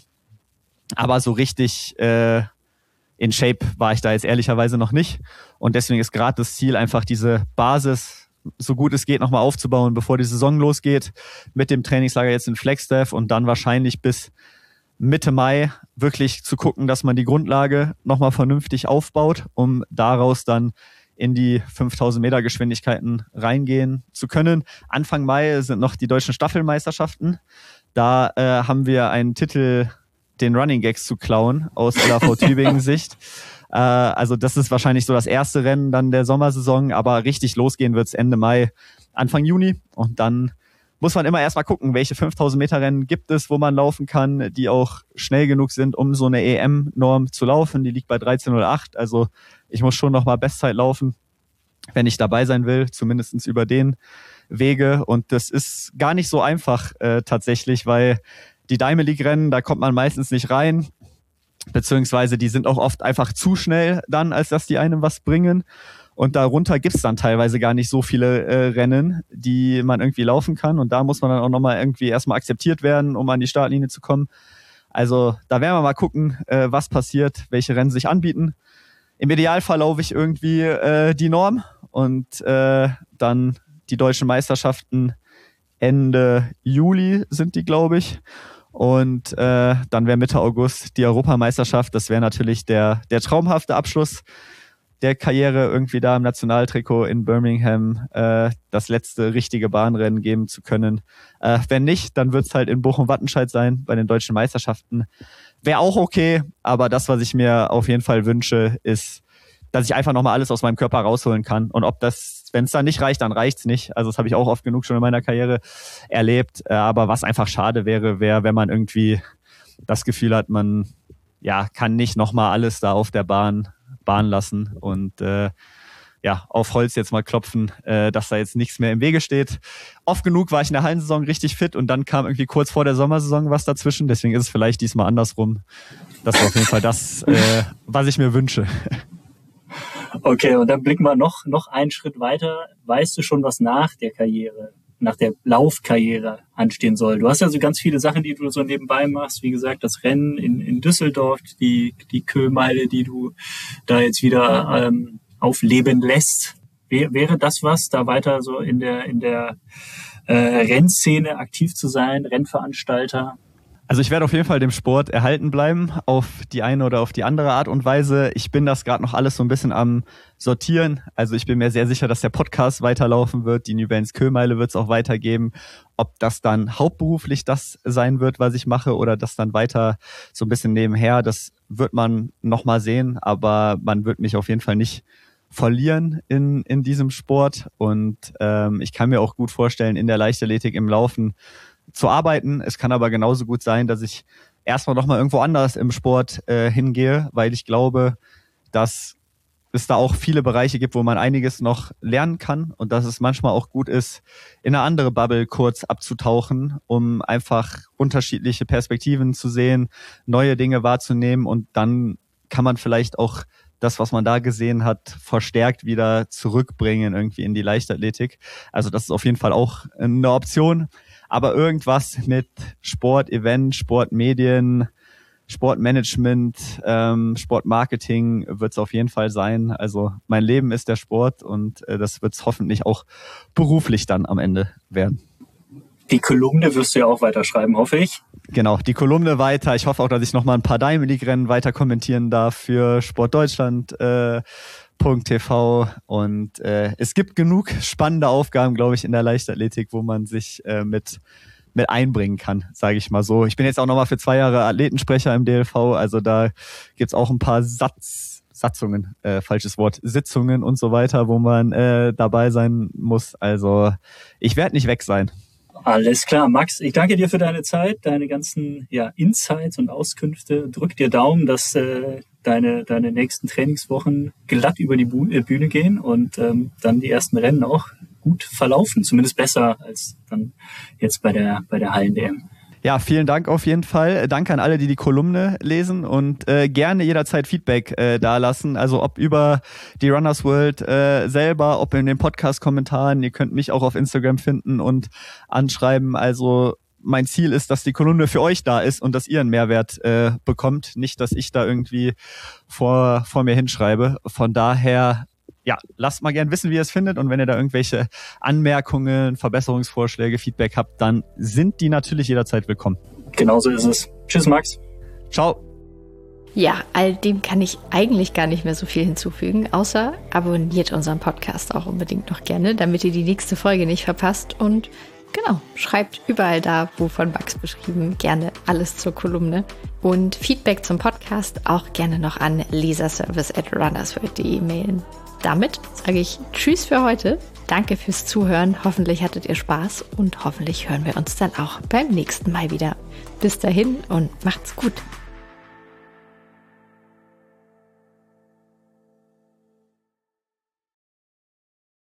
Aber so richtig äh, in Shape war ich da jetzt ehrlicherweise noch nicht. Und deswegen ist gerade das Ziel, einfach diese Basis so gut es geht nochmal aufzubauen, bevor die Saison losgeht, mit dem Trainingslager jetzt in Flagstaff und dann wahrscheinlich bis Mitte Mai wirklich zu gucken, dass man die Grundlage nochmal vernünftig aufbaut, um daraus dann in die fünftausend Meter Geschwindigkeiten reingehen zu können. Anfang Mai sind noch die deutschen Staffelmeisterschaften. Da äh, haben wir einen Titel, den Running Gags zu klauen, aus L A V Tübingen Sicht. Äh, also das ist wahrscheinlich so das erste Rennen dann der Sommersaison, aber richtig losgehen wird's Ende Mai, Anfang Juni. Und dann muss man immer erstmal gucken, welche fünftausend Meter Rennen gibt es, wo man laufen kann, die auch schnell genug sind, um so eine E M-Norm zu laufen. Die liegt bei dreizehn null acht. Also ich muss schon nochmal Bestzeit laufen, wenn ich dabei sein will, zumindest über den Wege. Und das ist gar nicht so einfach äh, tatsächlich, weil die Diamond League Rennen, da kommt man meistens nicht rein. Beziehungsweise die sind auch oft einfach zu schnell dann, als dass die einem was bringen. Und darunter gibt's dann teilweise gar nicht so viele äh, Rennen, die man irgendwie laufen kann. Und da muss man dann auch nochmal irgendwie erstmal akzeptiert werden, um an die Startlinie zu kommen. Also da werden wir mal gucken, äh, was passiert, welche Rennen sich anbieten. Im Idealfall laufe ich irgendwie äh, die Norm und äh, dann die deutschen Meisterschaften Ende Juli sind die, glaube ich. Und äh, dann wäre Mitte August die Europameisterschaft. Das wäre natürlich der der traumhafte Abschluss der Karriere, irgendwie da im Nationaltrikot in Birmingham äh, das letzte richtige Bahnrennen geben zu können. Äh, wenn nicht, dann wird's halt in Bochum-Wattenscheid sein bei den deutschen Meisterschaften. Wäre auch okay, aber das, was ich mir auf jeden Fall wünsche, ist, dass ich einfach nochmal alles aus meinem Körper rausholen kann. Und ob das, wenn es dann nicht reicht, dann reicht's nicht. Also das habe ich auch oft genug schon in meiner Karriere erlebt. Aber was einfach schade wäre, wäre, wenn man irgendwie das Gefühl hat, man ja kann nicht nochmal alles da auf der Bahn Bahn lassen und äh, ja, auf Holz jetzt mal klopfen, äh, dass da jetzt nichts mehr im Wege steht. Oft genug war ich in der Hallensaison richtig fit und dann kam irgendwie kurz vor der Sommersaison was dazwischen. Deswegen ist es vielleicht diesmal andersrum. Das ist auf jeden Fall das, äh, was ich mir wünsche. Okay, und dann blicken wir noch, noch einen Schritt weiter. Weißt du schon, was nach der Karriere, nach der Laufkarriere anstehen soll? Du hast ja so ganz viele Sachen, die du so nebenbei machst. Wie gesagt, das Rennen in, in Düsseldorf, die, die Köhlmeile, die du da jetzt wieder ähm, aufleben lässt. Wäre das was, da weiter so in der, in der äh, Rennszene aktiv zu sein, Rennveranstalter? Also ich werde auf jeden Fall dem Sport erhalten bleiben, auf die eine oder auf die andere Art und Weise. Ich bin das gerade noch alles so ein bisschen am Sortieren. Also ich bin mir sehr sicher, dass der Podcast weiterlaufen wird. Die New Balance Köhlmeile wird es auch weitergeben. Ob das dann hauptberuflich das sein wird, was ich mache, oder das dann weiter so ein bisschen nebenher, das wird man nochmal sehen. Aber man wird mich auf jeden Fall nicht verlieren in in diesem Sport. Und ähm, ich kann mir auch gut vorstellen, in der Leichtathletik im Laufen zu arbeiten. Es kann aber genauso gut sein, dass ich erstmal noch mal irgendwo anders im Sport äh, hingehe, weil ich glaube, dass es da auch viele Bereiche gibt, wo man einiges noch lernen kann und dass es manchmal auch gut ist, in eine andere Bubble kurz abzutauchen, um einfach unterschiedliche Perspektiven zu sehen, neue Dinge wahrzunehmen und dann kann man vielleicht auch das, was man da gesehen hat, verstärkt wieder zurückbringen irgendwie in die Leichtathletik. Also das ist auf jeden Fall auch eine Option. Aber irgendwas mit Sport, Event, Sportmedien, Sportmanagement, ähm, Sportmarketing wird es auf jeden Fall sein. Also mein Leben ist der Sport und äh, das wird es hoffentlich auch beruflich dann am Ende werden. Die Kolumne wirst du ja auch weiterschreiben, hoffe ich. Genau, die Kolumne weiter. Ich hoffe auch, dass ich noch mal ein paar Diamond League-Rennen weiter kommentieren darf für Sportdeutschland äh, Punkt T V und äh, es gibt genug spannende Aufgaben, glaube ich, in der Leichtathletik, wo man sich äh, mit mit einbringen kann, sage ich mal so. Ich bin jetzt auch nochmal für zwei Jahre Athletensprecher im D L V, also da gibt's auch ein paar Satz, Satzungen, äh, falsches Wort, Sitzungen und so weiter, wo man äh, dabei sein muss. Also ich werde nicht weg sein. Alles klar, Max, ich danke dir für deine Zeit, deine ganzen ja, Insights und Auskünfte. Drück dir Daumen, dass äh, deine, deine nächsten Trainingswochen glatt über die Bühne gehen und ähm, dann die ersten Rennen auch gut verlaufen, zumindest besser als dann jetzt bei der bei der Hallen-D M. Ja, vielen Dank auf jeden Fall. Danke an alle, die die Kolumne lesen und äh, gerne jederzeit Feedback äh, dalassen. Also ob über die Runners World äh, selber, ob in den Podcast-Kommentaren. Ihr könnt mich auch auf Instagram finden und anschreiben. Also mein Ziel ist, dass die Kolumne für euch da ist und dass ihr einen Mehrwert äh, bekommt. Nicht, dass ich da irgendwie vor vor mir hinschreibe. Von daher ja, lasst mal gern wissen, wie ihr es findet und wenn ihr da irgendwelche Anmerkungen, Verbesserungsvorschläge, Feedback habt, dann sind die natürlich jederzeit willkommen. Genauso ist es. Tschüss, Max. Ciao. Ja, all dem kann ich eigentlich gar nicht mehr so viel hinzufügen, außer abonniert unseren Podcast auch unbedingt noch gerne, damit ihr die nächste Folge nicht verpasst und genau, schreibt überall da, wo von Max beschrieben, gerne alles zur Kolumne und Feedback zum Podcast auch gerne noch an leserservice at runnersworld punkt de mailen. Damit sage ich Tschüss für heute. Danke fürs Zuhören. Hoffentlich hattet ihr Spaß und hoffentlich hören wir uns dann auch beim nächsten Mal wieder. Bis dahin und macht's gut.